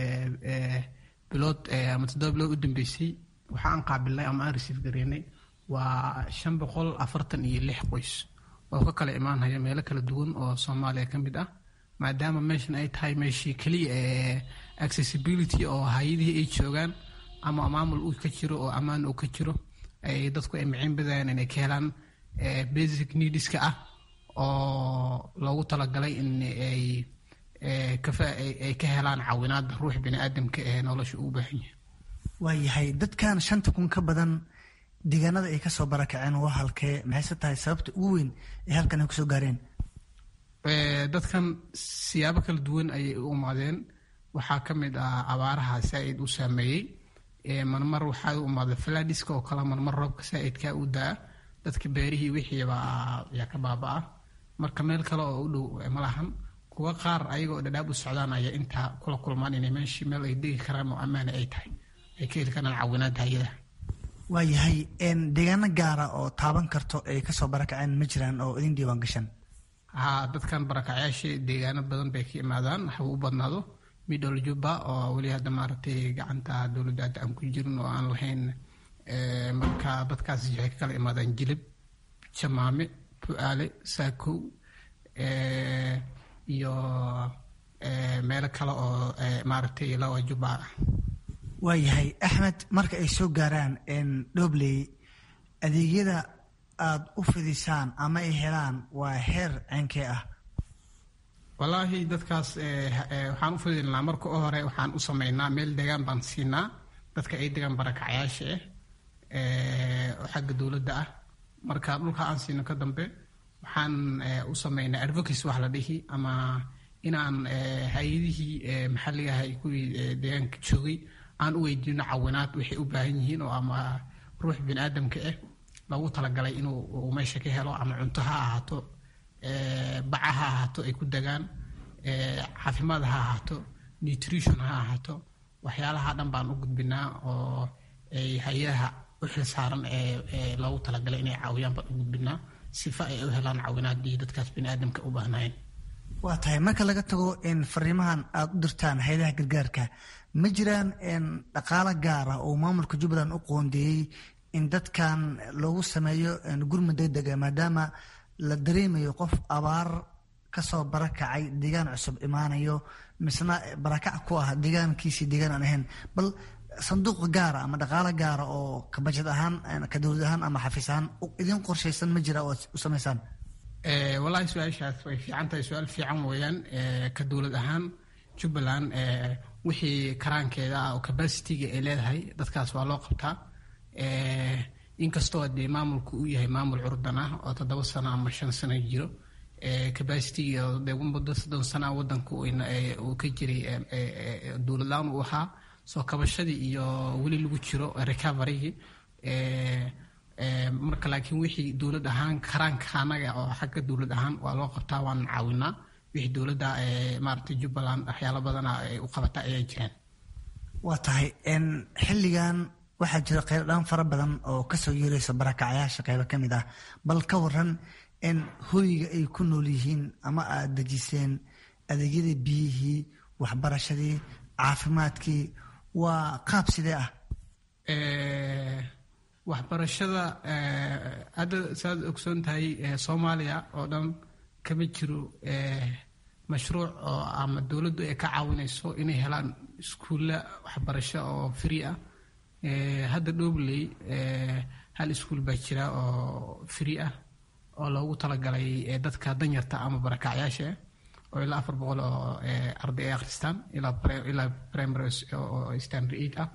bilood ama toddoba bilood u dambeysay waxaan qaabilnay ama aan receive gareynay waa shan boqol afartan iyo lix qoys oo ka kala imaanaya meelo kala duwan oo Soomaaliya ka mid ah, maadaama meeshan ay tahay meeshii kaliya ee accessibility oo hay'adihii ay joogaan ama maamul uu ka jiro oo ammaan uu ka jiro ay dadku ay macin badayaan inay ka helaan basic needska ah oo loogu talagalay in ay ay ka helaan caawinaada ruux bini'aadamka ee nolosha u baahan yahay. waayahay dadkan shanta kun ka badan deegaanada ay kasoo barakaceen waa halkee, maxayse tahay sababta ugu weyn ee halkan ay kusoo gaareen? dadkan siyaabo kala duwan ayay u imaadeen. waxaa ka mid ah abaaraha saaid u saameeyey, marmar waxaa u imaaday falaadiska oo kale, marmar roobka saaidka u daa, dadka beerihii wixiiba yaa ka baabaa. marka meel kale oo u dhow malahan. kuwa qaar ayagoo dhadhaab u socdaan ayaa intaa kula kulmaan inay meeshii meel ay degi karaan oo ammaana ay tahay ay ka heli karaan caawinaada hay-adaha. waayahay deegaano gaara oo taaban karto ay kasoo barakaceen ma jiraan oo idin diiwaan gashan? haa, dadkan barakacayaasha deegaano badan bay ka imaadaan, haba u badnaado Middle Juba oo weli hadda maaragtay gacanta dowladda hadda aan ku jirin oo aan lahayn. marka dadkaas waxay ka kala imaadaan Jilib, Jamaame, Pu'aale, Saakow iyo meelo kale oo maaragtay lawa Juba ah. waayahay Axmed, marka ay soo gaaraan Doobley, adeegyada aad u fidisaan ama ay helaan waa heer ceenkee ah? wallaahi dadkaas waxaan u fidinaa marka u hore waxaan u sameynaa meel deegaan baan siinaa dadka ay degaan barakacayaasha oo xagga dowladda ah. marka dhulka aan siino ka dambe waxaan u sameynaa advocacy wax la dhihi ama inaan hay-adihii maxalliga ahay kuwii deegaanka joogay aan u weydiino cawinaad waxay u baahan yihiin oo ama ruux biniaadamka ah lagu talagalay inuu meesha ka helo ama cunto ha ahaato baca ha ahaato ay ku degaan caafimaad ha ahaato nutrition ha ahaato waxyaalaha dhan baan u gudbinaa oo ay hay-adaha u xil saaran ee loogu talagalay inay caawiyaan baan u gudbinaa sifa ay u helaan caawinaadii dadkaas biniaadamka u baahnayn. waa tahay marka laga tago fariimahan aad u dirtaan hay-adaha gargaarka ma jiraan dhaqaalo gaara oo maamulka jubbaland u qoondeeyey in dadkan loogu sameeyo gurmud degdega maadaama la dareemayo qof abaar kasoo barakacay deegaan cusub imaanayo misna barakac ku ah deegaankiisii deegaan aan ahayn bal sanduuq gaara ama dhaqaalo gaara oo ka bajad ahaan ka dowlad ahaan ama xafiis ahaan idin qorshaysan ma jira oo u samaysaan? wallaahi su-aashaas way fiican tahay, su-aal fiican weeyaan. ka dowlad ahaan jubbaland wixii karaankeeda ah oo capacity-ga ay leedahay dadkaas waa loo qabtaa. inkastoo dee maamulku uu yahay maamul curdan ah oo toddoba sano ama shan sano jiro capacity-ga dee muddo soddon sana wadanku uu ka jiray dowladlaan uu ahaa soo kabashadii iyo weli lagu jiro recovery-gii. marka laakiin wixii dowlad ahaan karaanka anaga oo xagga dowlad ahaan waa loo qabtaa waan caawinaa. wixii dowladda maaragtay jubbaland waxyaalo badana ay u qabataa ayaa jiraan. waa tahay xilligan waxaa jira kheyrdhaan fara badan oo kasoo yeeraysa barakacyaasha qeybo ka mid ah, bal ka waran in hoyga ay ku nool yihiin ama aad dejiseen adeegyadii biyihii, waxbarashadii, caafimaadkii, waa qaab sidee ah? waxbarashada hadda saad ogsoon tahay soomaaliya oo dhan kama jiro mashruuc oo ama dowladdu ay ka caawinayso inay helaan iskuulla waxbarasho oo free ah. hadda dhobley hal iskuul baa jira oo free ah oo loogu talagalay dadka danyarta ama barakacyaasha oo ilaa afar boqol oo arday ay akhristaan ilaa primary oo standard eight ah.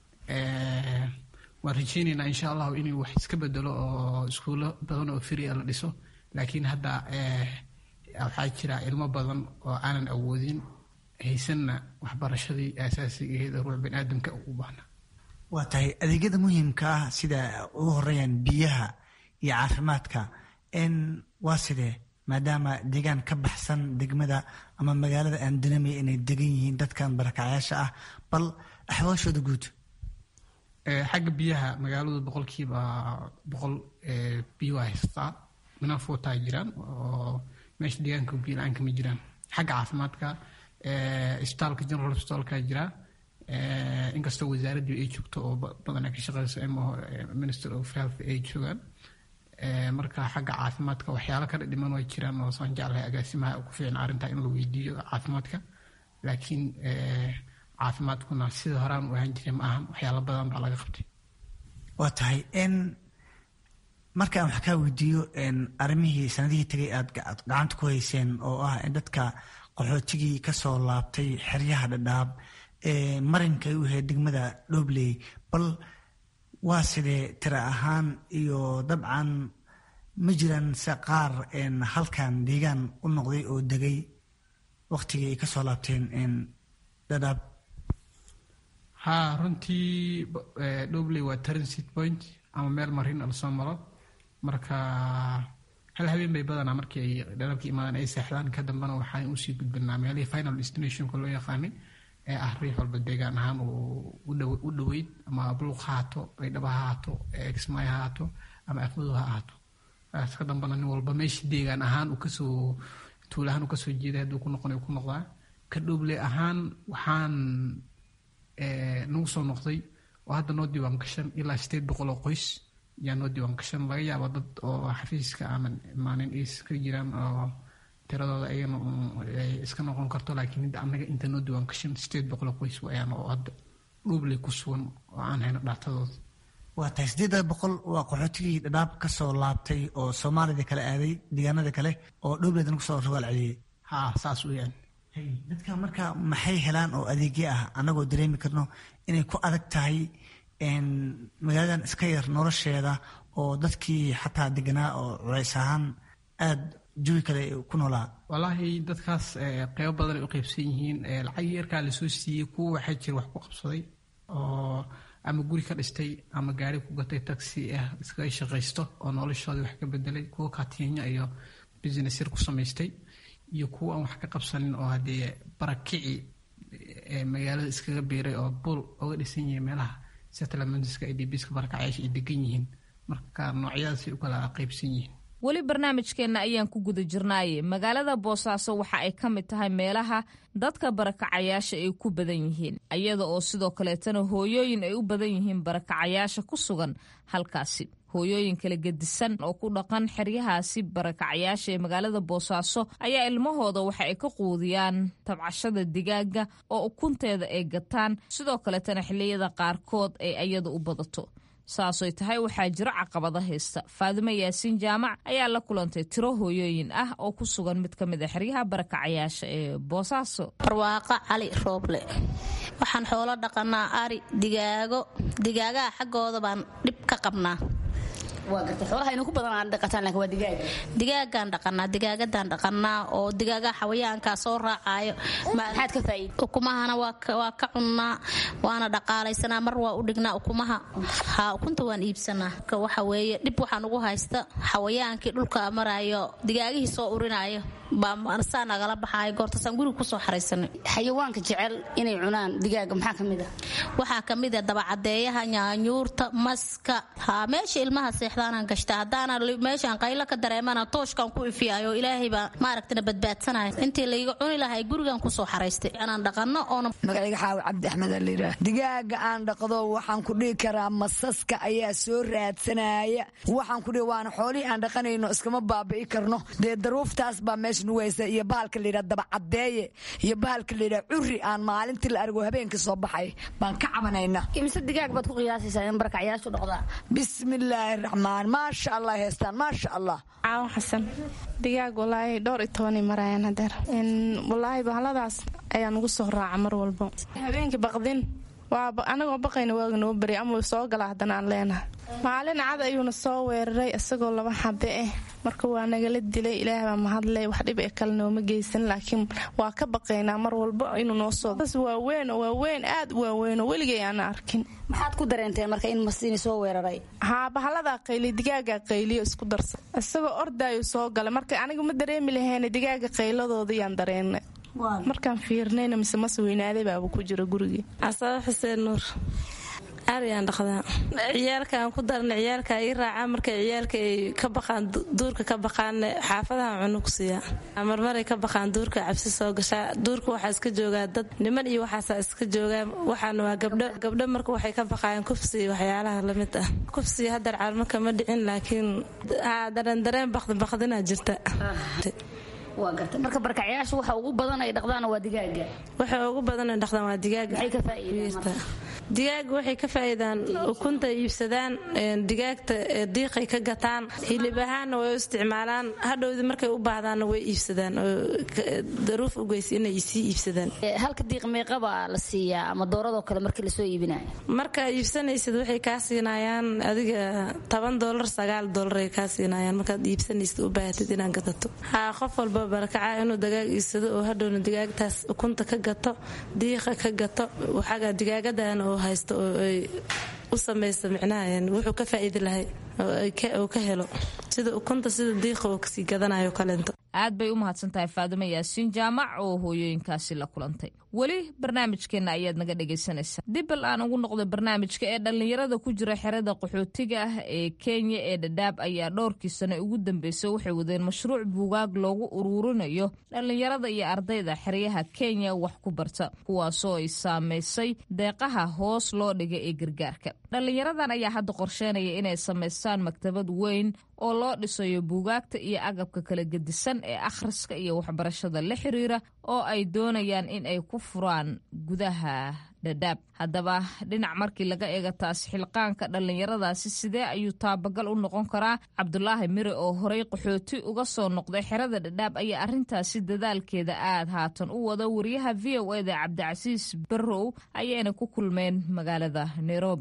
waan rajeynaynaa insha allahu inuu wax iska bedelo oo iskuulo badan oo free ah la dhiso, laakiin hadda waxaa jira ilmo badan oo aanan awoodin haysanna waxbarashadii aasaasigeeda ruux biniaadamka u baahna. waa tahay adeegyada muhiimka ah sida ugu horeeyaan biyaha iyo caafimaadka n waa sidee maadaama deegaan ka baxsan degmada ama magaalada aan dareemaya inay degan yihiin dadkan barakacyaasha ah, bal axwaashooda guud? xagga biyaha magaaladu boqolkiiba boqol biyo waa haystaa, minafootaa jiraan oo meesha deegaanka biyo la-aan kama jiraan. xagga caafimaadka isbitaalka general hospitalka jira, inkastoo wasaaraddii ay joogto oo badan ka shaqeyso mo minister of health ay joogaan. marka xagga caafimaadka waxyaalo kala dhiman way jiraan oo saan jeclahay agaasimaha ku fiican arrintaa in la weydiiyo caafimaadka, laakiin caafimaadkuna sida horaan u ahaan jiray ma ahan, waxyaalo badan baa laga qabtay. waa tahay n markaan wax kaa weydiiyo arrimihii sanadihii tegay aad gacanta ku hayseen oo ah in dadka qaxootigii kasoo laabtay xeryaha dhadhaab marinka ay u ahayd degmada dhobley, bal waa sidee tira ahaan iyo dabcan ma jiraan se qaar halkan deegaan u noqday oo degay waktigii ay kasoo laabteen dhadhaab? ha runtii dhobley waa transit point ama meel marin lasoo maro. marka hal habeen bay badanaa markii ay dhadhaabka imaadaan ay seexdaan, ka dambana waxaan usii gudbinaa meelihii final destinationka loo yaqaanay ee ah riix walba deegaan ahaan u dhoweyd, ama buluq ha ahaato, baydhaba ha ahaato, kismaayo ha ahaato, ama afmadow ha ahaato. ka dambana nin walba meeshii deegaan ahaan uu kasoo tuul ahaan uu kasoo jeeday hadduu ku noqonay ku noqdaa. ka dhobley ahaan waxaan nagu soo noqday oo hadda noo diiwaan gashan ilaa sideed boqol oo qoys yaa noo diiwaan gashan. laga yaabo dad oo xafiiska aanan imaanin ay iska jiraan oo tiradooda ayagana iska noqon karto, laakiin midda annaga inta noo diiwaan gashan sideed boqol oo qoys wayaan oo hadda dhobley ku sugan oo aan hayno dhaatadooda. waa tahay sideeda boqol waa qaxootigii dhadhaab kasoo laabtay oo soomaalida kale aaday deegaanada kale oo dhobleydan kusoo rogaal celiyey? ha saas weyaan. dadka marka maxay helaan oo adeegyo ah annagoo dareemi karno inay ku adag tahay magaaladan iska yar nolosheeda oo dadkii xataa deganaa oo culays ahaan aada jawi kale ku noolaa? wallaahi dadkaas qeybo badan ay u qeybsan yihiin. lacag yarkaa lasoo siiyey kuwa waxaa jira wax ku qabsaday oo ama guri ka dhistay ama gaari ku gatay taxi ah iskaga shaqaysto oo noloshoodii wax ka bedelay, kuwa kaatinya iyo business yar ku samaystay, iyo kuwa aan wax ka qabsanin oo haddee barakici magaalada iskaga biiray oo buul oga dhisan yihiin meelaha settlementska i d bska barakacayaasha ay degan yihiin. marka noocyadaasay u kala qaybsan yihiin. weli barnaamijkeenna ayaan ku guda jirnaaye magaalada boosaaso waxa ay ka mid tahay meelaha dadka barakacayaasha ay ku badan yihiin, iyada oo sidoo kaleetana hooyooyin ay u badan yihiin barakacayaasha ku sugan halkaasi. hooyooyin kala gedisan oo ku dhaqan xeryahaasi barakacayaasha ee magaalada boosaaso ayaa ilmahooda waxa ay ka quudiyaan tabcashada digaaga oo ukunteeda ay gataan, sidoo kaleetana xilliyada qaarkood ay ayada u badato. saasoy tahay waxaa jiro caqabada haysta. Faadimo Yaasiin Jaamac ayaa la kulantay tiro hooyooyin ah oo ku sugan mid ka mid a xeryaha barakacayaasha ee boosaaso. barwaaqa cali rooble, waxaan xoolo dhaqanaa ari, digaago. digaagaha xaggooda baan dhib ka qabnaa. waa gartay xoolaha inuu ku badan aan dhaqataan laakiin waa digaaga digaagaan dhaqanaa digaagadaan dhaqanaa oo digaagaha xawayaankaa soo raacayo. maxaad ka faa'iid? ukumahana waa ka waa ka cunnaa, waana dhaqaalaysanaa, mar waa u dhignaa ukumaha. ha ukunta waan iibsanaa. ka waxa weeye dhib waxaan ugu haysta xawayaankii dhulka marayo, digaagihii soo urinayo baa saa nagala baxaayo. goortasaan guriga kusoo xaraysanay. xayawaanka jecel inay cunaan digaaga maxaa ka mid ah? waxaa ka mid ah dabacadeeyaha, nyaanyuurta, maska. ha meesha ilmaha seexdaanaan gashta. haddaana meeshaan qaylo ka dareemana tooshkaan ku ifiyayo, ilaahay baa maaragtana badbaadsanaya. intii layga cuni lahay gurigan kusoo xaraystay anaan dhaqano. oona magacayga xaawi cabdi axmed aa layidhaah. digaaga aan dhaqdo waxaan ku dhihi karaa masaska ayaa soo raadsanaya. waxaan ku dhihi waana xoolihii aan dhaqanayno iskama baabi'i karno. dee daruuftaas baa meesha nuwaysa, iyo bahalka layidhaha dabacadeeye, iyo bahalka layidhaha curi aan maalintii la argo habeenkii soo baxay baan ka cabanaynaa. imise digaag baad ku qiyaasaysaa in barakacayaashu dhaqdaa? bismillaahi raxmaan, maasha allah heestaan, maasha allah. caawa xasan, digaag walaahi dhowr iyo tobanay marayaan hadeer. walaahi bahaladaas ayaa nugu soo raaca mar walbo. habeenkii baqdin waaba anagoo baqayna waaga noo bari ama soo gala haddana aan leenahay. maalin cad ayuuna soo weeraray isagoo laba xabe ah, marka waa nagala dilay. ilaahay baa mahadlay, wax dhib ee kale nooma geysan, laakiin waa ka baqaynaa mar walbo inuu noo soo das waaweyn oo waaweyn aad u waaweyn oo weligay aana arkin. maxaad ku dareenteen marka in masiini soo weeraray? haa bahaladaa qayli, digaaga qayliyo isku darsa. isagoo ordaayu soo galay, marka anigu ma dareemi lahayn digaaga qayladooda yaan dareennay. markaan fiirnayna mise mas weynaaday baaba ku jira gurigii. asaba xuseen nuur, ariyaan dhaqdaa. ciyaalka aan ku darna ciyaalka ii raacaa, markay ciyaalka ay ka baqaan duurka ka baqaan xaafadaha cunno ku siiyaa. marmaray ka baqaan duurka cabsi soo gashaa. duurka waxaa iska joogaa dad niman iyo waxaasaa iska joogaa. waxaana waa gabdho gabdho marka waxay ka baqaayaan kufsi iyo waxyaalaha lamid ah. kufsi haddar carmo kama dhicin, laakiin dareen dareen baqdi baqdinaa jirta. waa gartay. marka barakacayaashu waxa ugu badan ay dhaqdaan waa digaaga. waxa ugu badan ay dhaqdaan waa digaaga. maxay ka faa'iidaan? digaaga waxay ka faa'iidaan ukunta iibsadaan, digaagta diiqay ka gataan, hilib ahaanna way u isticmaalaan. hadhowdii markay u baahdaanna way iibsadaan oo daruuf u geysa inay sii iibsadaan. halka diiq meeqaba la siiyaa ama dooradoo kale markii lasoo iibinayo? marka iibsanaysid waxay kaa siinayaan adiga toban doolar sagaal doolar ay kaa siinayaan markaad iibsanaysid u baahatid inaad gadato. haa qof walba barakaca inuu digaag iibsado oo hadhowna digaagtaas ukunta ka gato, diiqa ka gato. waxaaga digaagadan oo haysto oo ay u samayso micnaha wuxuu ka faa'iidi lahay oo ka helo sida ukunta sida diiqa oo kasii gadanayo kaleento. aad bay u mahadsantahay Faadimo Yaasiin Jaamac oo hooyooyinkaasi la kulantay. weli barnaamijkeena ayaad naga dhagaysanaysaa. dib bal aan ugu noqday barnaamijka ee dhalinyarada ku jira xerada qaxootiga ah ee Kenya ee Dadaab ayaa dhowrkii sano ugu dambeysay waxay wadeen mashruuc buugaag loogu ururinayo dhalinyarada iyo ardayda xeryaha Kenya wax ku barta, kuwaasoo ay saameysay deeqaha hoos loo dhigay ee gargaarka. dhalinyaradan ayaa hadda qorsheynaya inay sameystaan maktabad weyn oo loo dhisayo buugaagta iyo agabka kala gedisan ee akhriska iyo waxbarashada la xiriira oo ay doonayaan in ay ku furaan gudaha Dadaab. haddaba dhinac markii laga eego taas xilqaanka dhalinyaradaasi sidee ayuu taabagal u noqon karaa? Cabdulaahi Mire oo horey qaxooti uga soo noqday xerada Dadaab ayaa arrintaasi dadaalkeeda aad haatan u wada. wariyaha V O A da Cabdicasiis Barrow ayayna ku kulmeen magaalada Nairobi.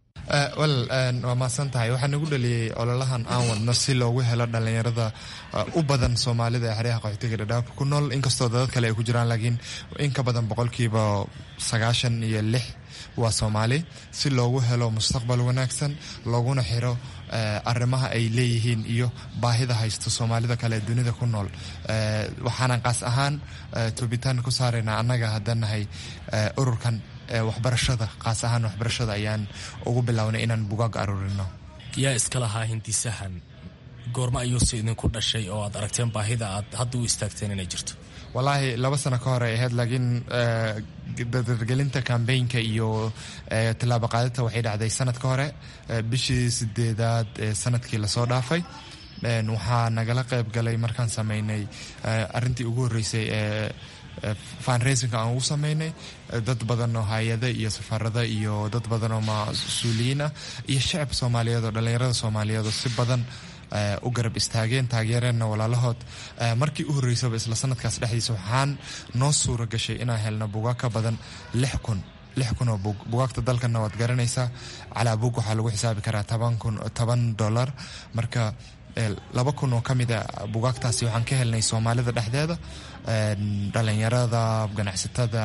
wel waa mahadsan tahay waxaa nagu dhaliyey ololahan aan wadno si loogu helo dhalinyarada u badan soomaalida ee xeryaha qaxootiga dhadhaab ku nool inkastoo dadad kale ay ku jiraan laakiin in ka badan boqolkiiba sagaashan iyo lix waa soomaali si loogu helo mustaqbal wanaagsan looguna xiro arrimaha ay leeyihiin iyo baahida haysto soomaalida kale ee dunida ku nool waxaanan qaas ahaan toobitaan ku saaraynaa annaga haddanahay ururkan waxbarashada qaas ahaan waxbarashada ayaan ugu bilownay inaan bugaag aruurino. yaa iska lahaa hindisahan goorma ayuuse idinku dhashay oo aad aragteen baahida aad hadda u istaagteen inay jirto? wallaahi laba sano ka hore ay ahayd laakiin dardargelinta kambeynka iyo tallaabo qaadata waxay dhacday sanad ka hore bishii sideedaad ee sanadkii lasoo dhaafay. waxaa nagala qayb galay markaan sameynay arintii ugu horreysay ee fundraising aan ugu sameynay dad badan oo hay-ada iyo safarada iyo dad badan oo mas-uuliyiin ah iyo shacab soomaaliyeed oo dhalinyarada soomaaliyeed oo si badan u garab istaageen taageereenna walaalahood. markii u horreysaba isla sanadkaas dhexdiisa waxaan noo suura gashay inaan helno bugaag ka badan lix kun lix kun oo bug bugaagta dalkana waad garanaysaa calaa bug waxaa lagu xisaabi karaa toban kun toban dollar marka laba kun oo ka mid a bugaagtaasi waxaan ka helnay soomaalida dhexdeeda dhalinyarada ganacsatada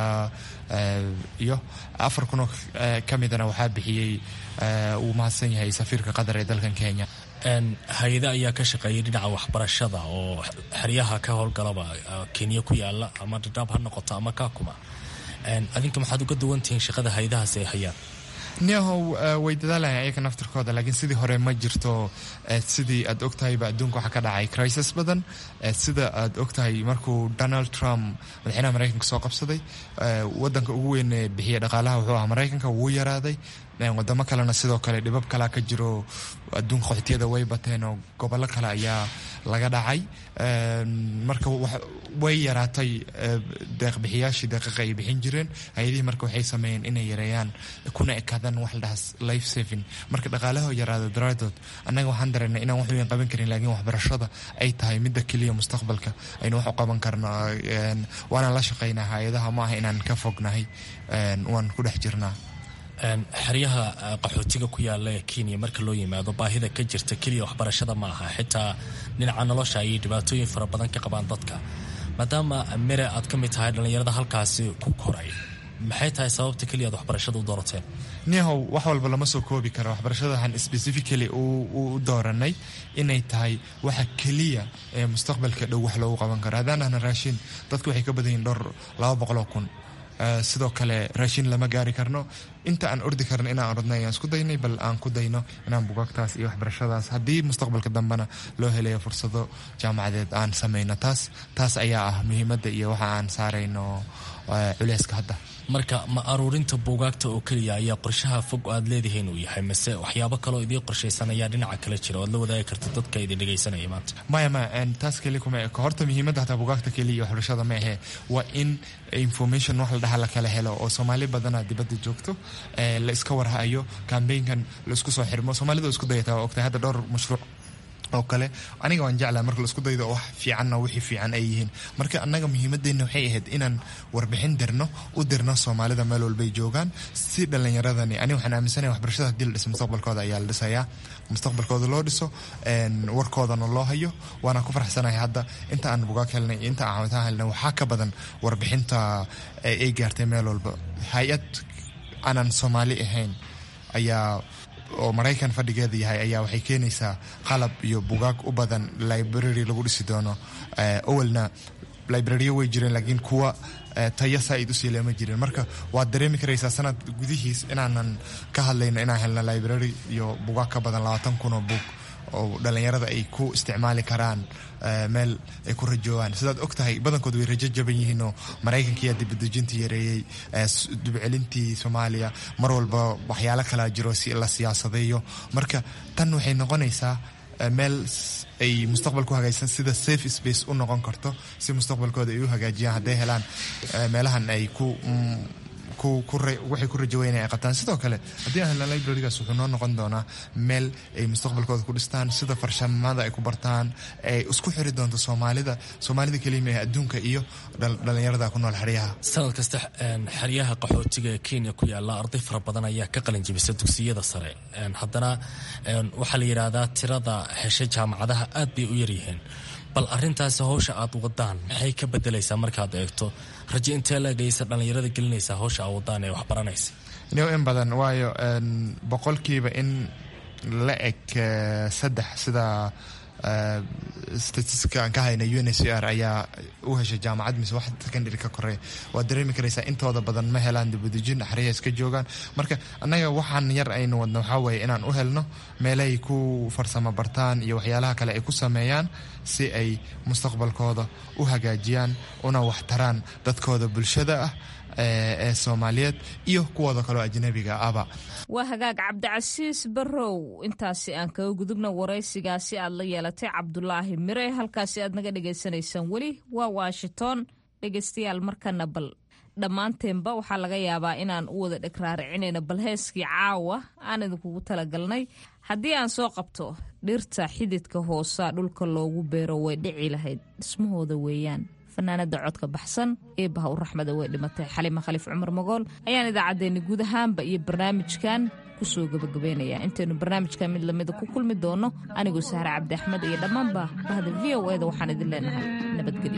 iyo afar kun oo ka midana waxaa bixiyey uu mahadsan yahay safiirka qatar ee dalkan Kenya. hay-ada ayaa ka shaqeeyay dhinaca waxbarashada oo xeryaha ka howlgalaba Kenya ku yaala ama Dadaab ha noqoto ama Kakuma. adinka maxaad uga duwan tihiin shaqada hay-adahaas ay hayaan? niyahow way dadaalayaan ayaga naftirkooda laakiin sidii hore ma jirto. sidii aad ogtahayba adduunka waxaa ka dhacay crisis badan. sida aad ogtahay markuu Donald Trump madaxweynaha Mareykanka soo qabsaday wadanka ugu weyn ee bixiya dhaqaalaha wuxuu ahaa Mareykanka wuu yaraaday. wadamo kalena sidoo kale dhibab kalaa ka jiro adduunka qaxootiyada way bateen oo gobollo kale ayaa laga dhacay. marka way yaraatay deeqbixiyaashii daqiiqa ay bixin jireen. hay-adihii marka waxay sameeyeen inay yareeyaan kuna ekaadaan wax la dhahaa life saving. marka dhaqaalaha yaraado daraadood annaga waxaan dareennay inaan wax weyn qaban karin laakiin waxbarashada ay tahay midda keliya mustaqbalka aynu wax u qaban karno. waana la shaqaynaa hay-adaha ma aha inaan ka fognahay waan ku dhex jirnaa. xeryaha qaxootiga ku yaala ee Kenya marka loo yimaado baahida ka jirta keliya waxbarashada ma aha xitaa dhinaca nolosha ay dhibaatooyin fara badan ka qabaan dadka. maadaama mire aad ka mid tahay dhalinyarada halkaasi ku koray maxay tahay sababta keliya aad waxbarashada u doorateen? niyahow wax walba lama soo koobi karo. waxbarashada waxaan specifically u dooranay inay tahay waxa keliya ee mustaqbalka dhow wax loogu qaban karo. haddaan ahna raashin dadku waxay ka badan yihiin dhowr laba boqol oo kun. sidoo kale raashin lama gaari karno. inta aan ordi karno inaan orodnay ayaan isku daynay bal aan ku dayno inaan bugaagtaas iyo waxbarashadaas haddii mustaqbalka dambena loo helayo fursado jaamacadeed aan sameyno. taas taas ayaa ah muhiimadda iyo waxa aan saarayno culeyska hadda. marka ma aruurinta buugaagta oo keliya ayaa qorshaha fog aad leedihiin uu yahay mase waxyaabo kaloo idiin qorshaysan ayaa dhinaca kale jira oad la wadaagi karta dadka idin dhegaysanaya maanta? maya maya taas keli kuma eko. horta muhiimadda hataa bugaagta keliya waxbarashada ma ahe waa in information wax la dhaha la kala helo oo soomaali badana dibadda joogto la iska warhayo kambeynkan la isku soo xirmo. soomaalida isku dayataa waa ogtahay hadda dhowr mashruuc oo kale aniga waan jeclaa marka la isku daydo wax fiicanna wixii fiican ay yihiin. marka annaga muhiimadeenna waxay ahayd inaan warbixin dirno u dirno soomaalida meel walbay joogaan si dhalinyaradani aniga waxaan aaminsanahay waxbarashada haddii la dhiso mustaqbalkooda ayaa la dhisayaa. mustaqbalkooda loo dhiso warkoodana loo hayo. waana ku faraxsanahay hadda inta aan bugaag helnay inta aan caawintaan helnay waxaa ka badan warbixinta ay gaartay meel walba. hay-ad aanan soomaali ahayn ayaa oo Mareykan fadhigeeda yahay ayaa waxay keenaysaa qalab iyo bugaag u badan library lagu dhisi doono. awalna library way jireen laakiin kuwa tayo saaid u sii lama jirin. marka waad dareemi karaysaa sanad gudihiis inaanan ka hadlayno inaan helno library iyo bugaag ka badan labaatan kun oo bug oo dhalinyarada ay ku isticmaali karaan meel ay ku rajoogaan. sidaad ogtahay badankood way rajo jaban yihiin oo Mareykankiyaa dibadejintii yareeyey dibcelintii Soomaaliya mar walba waxyaalo kala jiro si la siyaasadeeyo. marka tan waxay noqonaysaa meel ay mustaqbalku hagaajsan sida safe space u noqon karto si mustaqbalkooda ay u hagaajiyaan hadday helaan meelahan ay ku ku waxay ku rajaweynaya ay qabtaan. sidoo kale haddii aan helna librarygaas wuxuu noo noqon doonaa meel ay mustaqbalkooda ku dhistaan, sida farshamada ay ku bartaan, ay isku xiri doonto soomaalida soomaalida kelima ee adduunka iyo dhalinyarada ku nool xeryaha. sanad kasta xeryaha qaxootiga ee Kenya ku yaala arday fara badan ayaa ka qalin jebisa dugsiyada sare. haddana waxaa la yidhaahdaa tirada hesha jaamacadaha aad bay u yaryihiin. bal arintaasi hawsha aad wadaan maxay ka bedelaysaa markaad eegto? rajo intee laegaysa dhalinyarada gelinaysaa hawsha aad wadaan ee wax baranaysa? in badan, waayo boqolkiiba in la eg saddex sida statistika aan ka hayna U N H C R ayaa u heshay jaamacad mise wax secondary ka koreeya. waad dareemi karaysaa intooda badan ma helaan dibadejin, xeryaha iska joogaan. marka annaga waxaan yar aynu wadno waxaa weeye inaan u helno meelay ku farsamo bartaan iyo waxyaalaha kale ay ku sameeyaan si ay mustaqbalkooda u hagaajiyaan una waxtaraan dadkooda bulshada ah ee Soomaaliyeed iyo kuwooda kaloo ajnabiga ahba. waa hagaag Cabdicasiis Barrow, intaasi aan kaga gudubna waraysigaasi aad la yeelatay Cabdulaahi Mire. halkaasi aad naga dhagaysanaysaan weli waa Washington. dhegaystayaal, markana bal dhammaanteenba waxaa laga yaabaa inaan u wada dhegraaricinayno bal heeskii caawa aan idinkugu talagalnay. haddii aan soo qabto dhirta xididka hoosa dhulka loogu beero way dhici lahayd, dhismahooda weeyaan. fanaanada codka baxsan ee baha u raxmada way dhimatay Xalima Khaliif Cumar Magool ayaan idaacadeeni guud ahaanba iyo barnaamijkan kusoo gabagabeynaya. intaynu barnaamijkan mid lamida ku kulmi doono anigoo Sahra Cabdi Axmed iyo dhammaanba bahda V O A da waxaan idin leenahay nabadgelyo.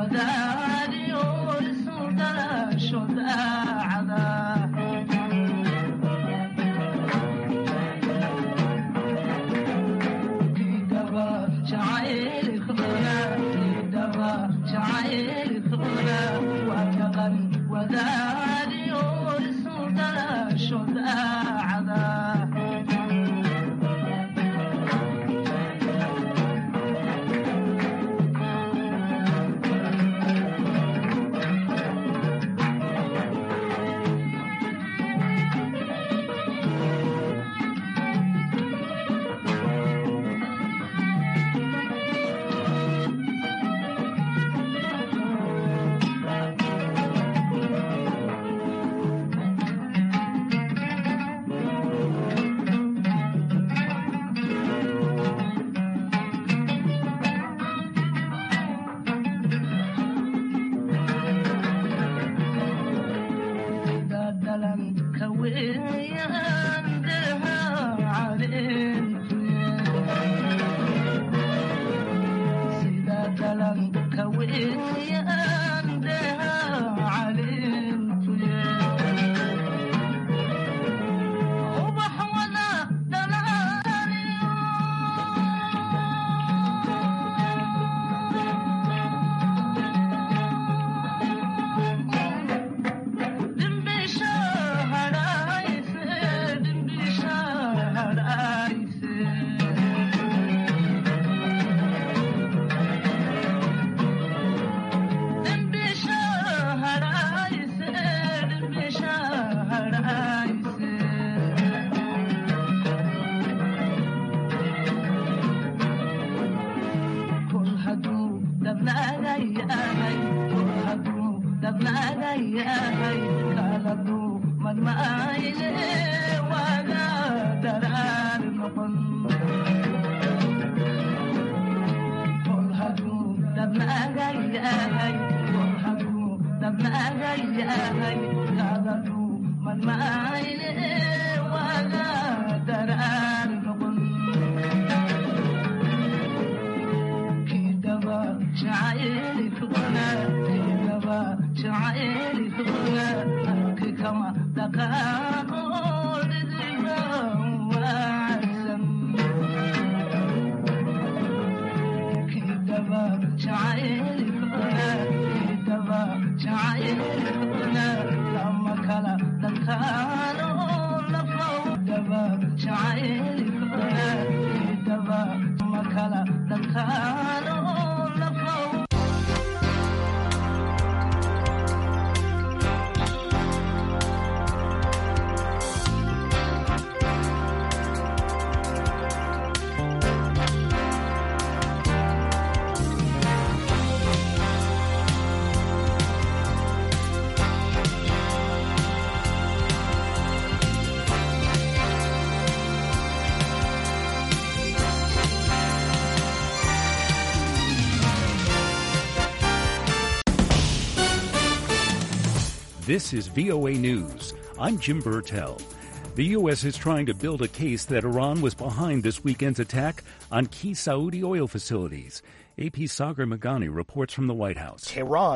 This is V O A News. I'm Jim Burtell. The U S is trying to build a case that Iran was behind this weekend's attack on key Saudi oil facilities. A P's Sagar Meghani reports from the White House. Tehran